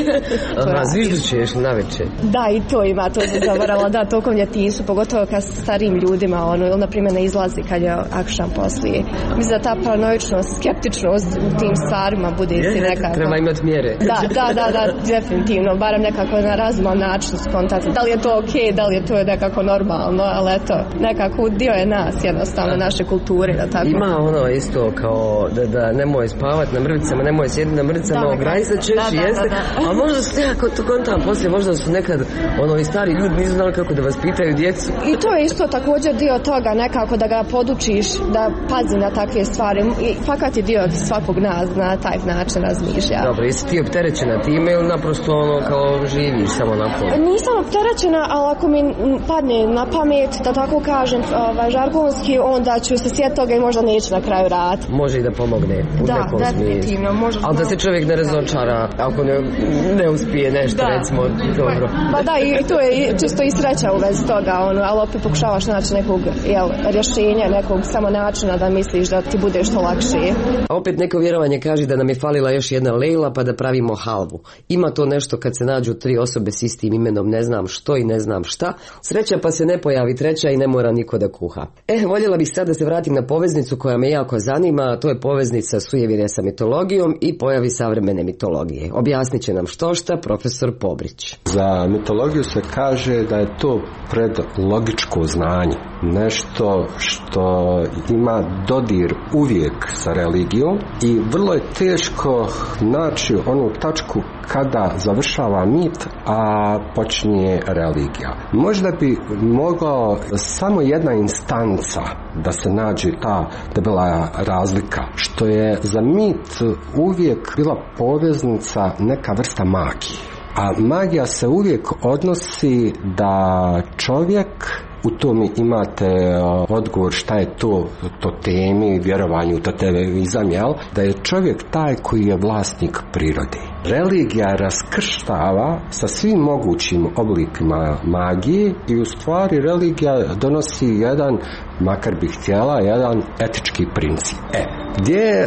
Zviždućeš na večer. Da, i to ima, to sam zavarala, da, tokom ljetisu, pogotovo kad starijim ljudima, ono, ili na primjer ne izlazi kad je akšam poslije. Mislim da ta paranoičnost, skeptičnost u tim stvarima bude si nekako. Treba imati mjere. Da, definitivno, barem nekako na razuman način spontano. Da li je to ok, da li je to nekako normalno, ali eto, nekako dio je nas, jednostavno, naše kulture, da tako. Ima ono isto kao da nemoj spavati na mrvicama, nemoj sjediti na mrvicama, ograničit ćeš, jeste. A možda su nekako to kontam poslije, možda su nekad i stari ljudi nisu znali kako da vas pitaju djecu. I to je isto također dio toga, nekako da ga podučiš da pazi na takve stvari. I fakat je dio svakog nas na taj način razmišlja. Dobro, jesi ti opterećena time ili naprosto kao živiš samo na polu? Nisam opterećena, ali ako mi padne na pamet, da tako kažem, žargonski, onda ću se sjetiti toga i možda neću na kraju raditi. Može i da pomogne u nekom definitivno. Ali da se čovjek ne razočara ako ne uspije nešto, recimo, dobro. Pa da, i to je čisto i sreća u vezi toga, ali opet pokušavaš naći nekog rješenja, nekog samo načina da misliš da ti bude što lakše. A opet neko vjerovanje kaže da nam je falila još jedna Lejla pa da pravimo halvu. Ima to nešto kad se nađu 3 osobe s istim imenom, ne znam što i ne znam šta. Sreća pa se ne pojavi treća i ne mora niko da kuha. Voljela bih sad da se vratim na poveznicu koja me jako zanima, a to je poveznica sujevjerja sa mitologijom i pojavi savremene mitologije. Objasnit će nam štošta profesor Pobrić. Za mitologiju se kaže da je to predlogičko znanje. Nešto što ima dodir uvijek sa religijom i vrlo je teško naći onu tačku kada završava mit, a počinje religija. Možda bi mogao samo jedna instanca da se nađe ta debela razlika, što je za mit uvijek bila poveznica neka vrsta magije. A magija se uvijek odnosi da čovjek, u tom imate odgovor šta je to temi, vjerovanju, totemizam, jel? Da je čovjek taj koji je vlasnik prirode. Religija raskrštava sa svim mogućim oblikima magije i u stvari religija donosi jedan, makar bi htjela, jedan etički princip. Gdje je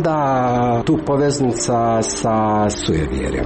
onda tu poveznica sa sujevjerjem?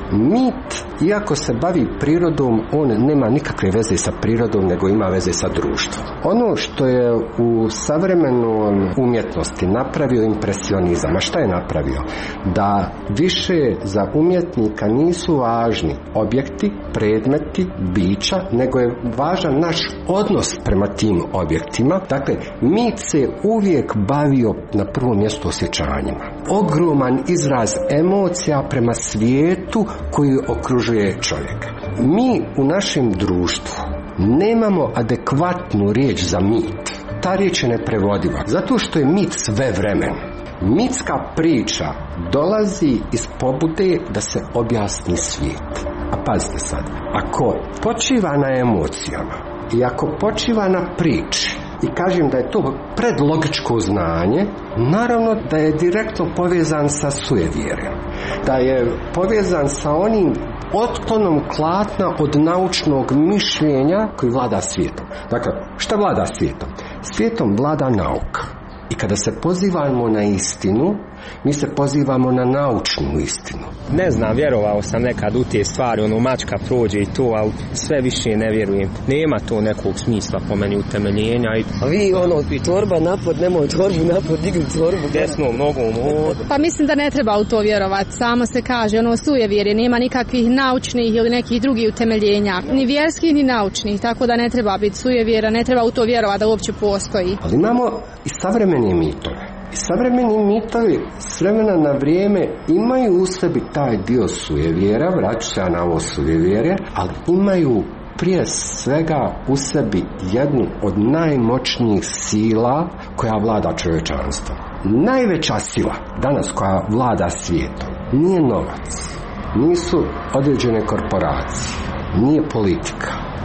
Mit, iako se bavi prirodom, on nema nikakve veze sa prirodom, nego ima veze sa društvom. Ono što je u savremenoj umjetnosti napravio impresionizam, a šta je napravio? Da više za umjetnika nisu važni objekti, predmeti, bića, nego je važan naš odnos prema tim objektima. Dakle, mit se uvijek bavio na prvom mjestu osjećanjima. Ogroman izraz emocija prema svijetu koji okružuje čovjeka. Mi u našem društvu nemamo adekvatnu riječ za mit. Ta riječ je neprevodiva, zato što je mit svevremen. Mitska priča dolazi iz pobude da se objasni svijet. A pazite sad, ako počiva na emocijama i ako počiva na priči, i kažem da je to predlogičko znanje, naravno da je direktno povezan sa sujevjerjem. Da je povezan sa onim otklonom klatna od naučnog mišljenja koji vlada svijetom. Dakle, šta vlada svijetom? Svijetom vlada nauka. I kada se pozivamo na istinu, mi se pozivamo na naučnu istinu. Ne znam, vjerovao sam nekad u te stvari, mačka prođe i to, ali sve više ne vjerujem. Nema to nekog smisla po meni utemeljenja. A vi torba napod, nemoj torbu napod, digli torbu. Desnom nogom. Pa mislim da ne treba u to vjerovati. Samo se kaže, sujevjerje, nema nikakvih naučnih ili nekih drugih utemeljenja. Ni vjerskih, ni naučnih, tako da ne treba biti sujevjera, ne treba u to vjerovati da uopće postoji. Ali imamo i savremene mitove. I savremeni mitovi s vremena na vrijeme imaju u sebi taj dio sujevjera, vraću se na ovo sujevjerje, ali imaju prije svega u sebi jednu od najmoćnijih sila koja vlada čovječanstvom. Najveća sila danas koja vlada svijetom nije novac, nisu određene korporacije, nije politika,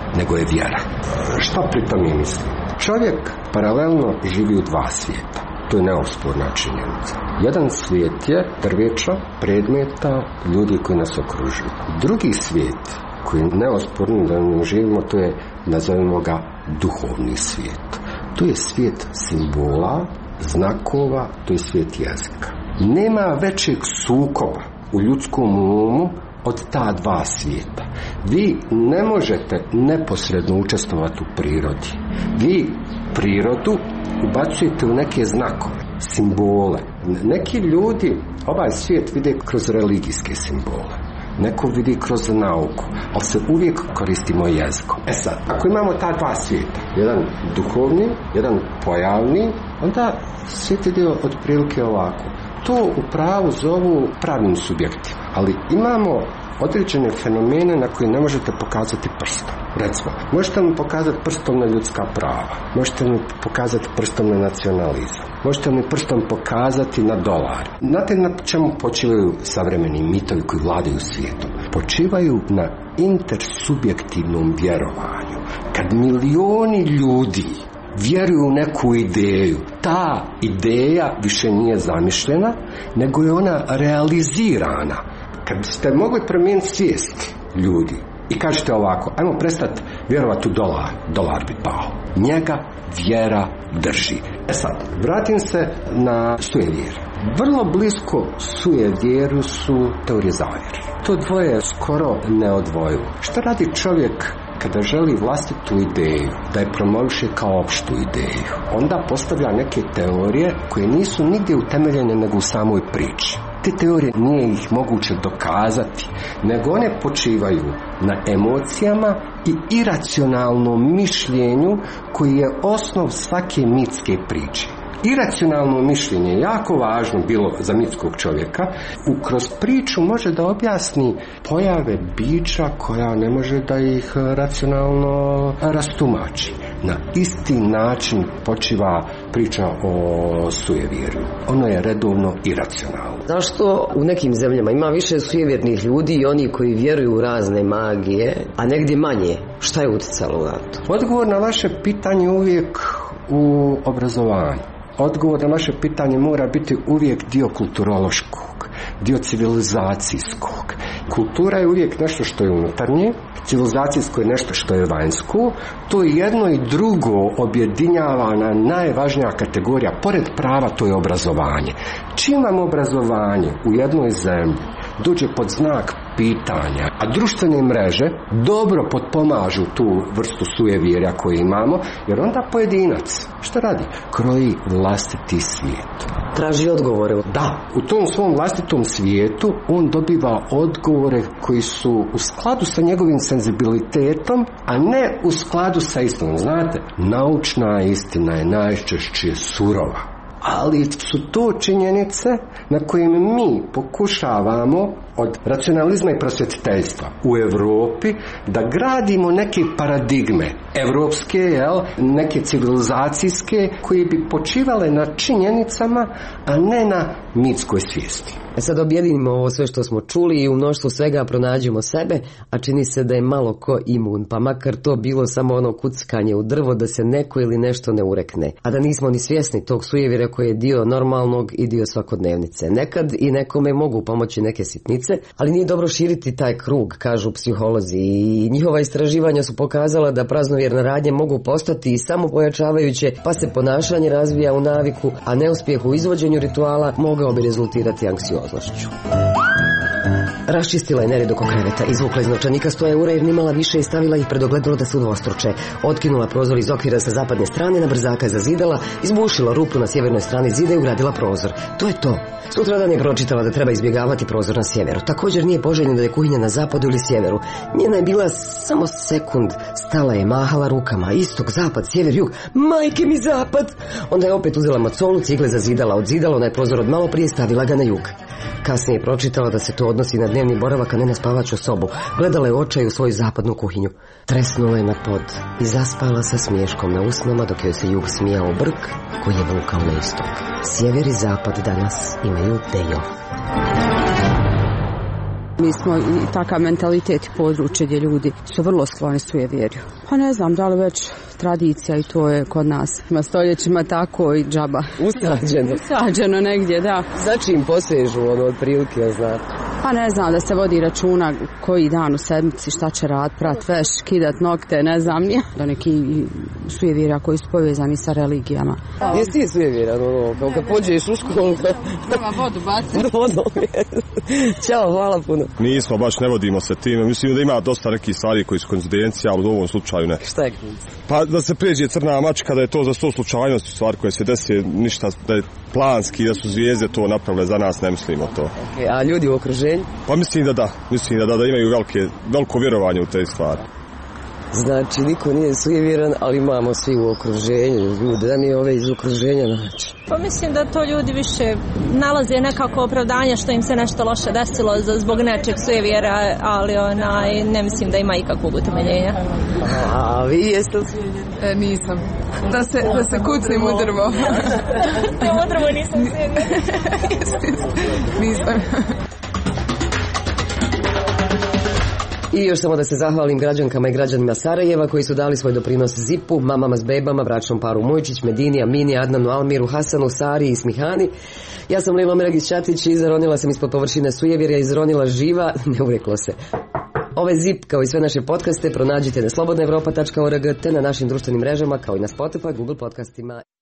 nego je vjera. Šta pri tome mislim? Čovjek paralelno živi u dva svijeta. To je neosporna činjenica. Jedan svijet je drveća, predmeta, ljudi koji nas okružuju. Drugi svijet koji je neosporno da mi živimo, to je, nazovimo ga, duhovni svijet. To je svijet simbola, znakova, to je svijet jezika. Nema većeg sukoba u ljudskom umu od ta dva svijeta. Vi ne možete neposredno učestvovati u prirodi. Vi prirodu ubacujete u neke znakove, simbole. Neki ljudi ovaj svijet vide kroz religijske simbole. Neko vidi kroz nauku, ali se uvijek koristimo jezikom. Sad, ako imamo ta dva svijeta, jedan duhovni, jedan pojavni, onda svijet ide otprilike ovako. To u pravu zovu pravim subjektima, ali imamo određene fenomene na koje ne možete pokazati prstom. Recimo, možete mi pokazati prstom na ljudska prava, možete mi pokazati prstom na nacionalizam, možete mi prstom pokazati na dolar. Znate na čemu počivaju savremeni mitovi koji vladaju svijetom? Počivaju na intersubjektivnom vjerovanju. Kad milioni ljudi vjeruju u neku ideju, ta ideja više nije zamišljena, nego je ona realizirana. Kad ste mogli promijeniti svijest ljudi i kažete ovako, ajmo prestati vjerovati u dolar bi pao. Njega vjera drži. Sad, vratim se na sujevjer. Vrlo blisko sujevjeru su teorije zavjere. To dvoje je skoro neodvojivo. Što radi čovjek kada želi vlastitu ideju, da je promoviše kao opštu ideju? Onda postavlja neke teorije koje nisu nigdje utemeljene nego u samoj priči. Te teorije nije ih moguće dokazati, nego one počivaju na emocijama i iracionalnom mišljenju koji je osnov svake mitske priče. Iracionalno mišljenje je jako važno bilo za mitskog čovjeka. Kroz priču može da objasni pojave bića koja ne može da ih racionalno rastumači. Na isti način počiva priča o sujevjerju. Ono je redovno iracionalno. Zašto u nekim zemljama ima više sujevjernih ljudi i oni koji vjeruju u razne magije, a negdje manje? Šta je utjecalo na to? Odgovor na vaše pitanje uvijek u obrazovanju. Odgovor na vaše pitanje mora biti uvijek dio kulturološkog, dio civilizacijskog. Kultura je uvijek nešto što je unutarnje, civilizacijsko je nešto što je vanjsko. To jedno i drugo objedinjava na najvažnija kategorija, pored prava, to je obrazovanje. Čim vam obrazovanje u jednoj zemlji dođe pod znak pitanja, a društvene mreže dobro potpomažu tu vrstu sujevjerja koju imamo, jer onda pojedinac, što radi? Kroji vlastiti svijet. Traži odgovore. Da, u tom svom vlastitom svijetu on dobiva odgovore koji su u skladu sa njegovim senzibilitetom, a ne u skladu sa istinom. Znate, naučna istina je najčešće surova. Ali su to činjenice na kojim mi pokušavamo od racionalizma i prosvjetiteljstva u Europi da gradimo neke paradigme evropske, neke civilizacijske koje bi počivale na činjenicama, a ne na mitskoj svijesti. Sad objedinimo ovo sve što smo čuli i u mnoštvu svega pronađemo sebe, a čini se da je malo ko imun, pa makar to bilo samo ono kuckanje u drvo da se neko ili nešto ne urekne, a da nismo ni svjesni tog sujevjerja koji je dio normalnog i dio svakodnevnice. Nekad i nekome mogu pomoći neke sitnice, ali nije dobro širiti taj krug, kažu psiholozi, i njihova istraživanja su pokazala da praznovjerne radnje mogu postati i samo pojačavajuće, pa se ponašanje razvija u naviku, a neuspjeh u izvođenju rituala mogao bi rezultirati anksioznošću. Raščistila je nered oko kreveta, izvukla iz novčanika 100 eura jer nimala više i stavila ih pred ogledalo da se udvostruče. Otkinula prozor iz okvira sa zapadne strane, na brzaka je zazidala, izbušila rupu na sjevernoj strani zida i ugradila prozor. To je to. Sutradan je pročitala da treba izbjegavati prozor na sjeveru. Također nije poželjno da je kuhinja na zapadu ili sjeveru. Njena je bila samo sekund. Stala je, mahala rukama. Istok, zapad, sjever, jug. Majke mi zapad! Onda je opet uzela macolu, cigle zazidala, odzidala onaj prozor od malo prije, stavila ga na jug. Kasnije je pročitala da se to odnosi na dnevni boravak, a ne na spavaću sobu. Gledala je očaj u svoju zapadnu kuhinju. Tresnula je na pod i zaspala sa smiješkom na usnama dok joj se jug smijao brk koji je vukao na istok. Sjever i zapad danas imaju dejo. Mi smo i takav mentalitet i područje gdje ljudi su vrlo skloni sujevjerju. Pa ne znam da li već tradicija i to je kod nas. Ima stoljećima tako i džaba. Usađeno negdje, da. Znači im posežu otprilike, ja znam. Pa ne znam, da se vodi računa koji dan u sedmici šta će rad, prat veš, kidat nokte, ne znam nije. Do neki sujevjera koji su povezani sa religijama. Jesi ti sujevjeran, kao kad pođeš u školu? Treba vodu baciti. Ćao, hvala puno. Nismo, baš ne vodimo se time. Mislim da ima dosta nekih stvari koji su koincidencija, ali u ovom slučaju ne. Šta je? Pa da se pređe crna mačka, da je to za 100 slučajnosti stvar koje se desi, ništa, da je planski, da su zvijezde to napravile za nas, ne mislimo to. Okay, a ljudi u okruženju? Pa mislim da imaju veliko vjerovanje u te stvari. Znači, niko nije sujevjeran, ali imamo svi u okruženju ljude, da mi ove iz okruženja naći. Pa mislim da to ljudi više nalaze nekako opravdanje što im se nešto loše desilo zbog nečeg sujevjera, ali ne mislim da ima ikakvog utemeljenja. A vi jeste li sujevjeri? Nisam. Da se kucim u drvo. U drvo nisam sujevjera. Nisam. I još samo da se zahvalim građankama i građanima Sarajeva koji su dali svoj doprinos ZIP-u, mamama s bebama, bračnom paru Mujčić, Medini, Amini, Adnanu, Almiru, Hasanu, Sari i Smihani. Ja sam Lilo Meragić-Ćatić i zaronila sam ispod površine sujevjerja, izronila živa, ne ureklo se. Ove ZIP kao i sve naše podcaste pronađite na slobodnaevropa.org te na našim društvenim mrežama kao i na Spotify, Google podcastima.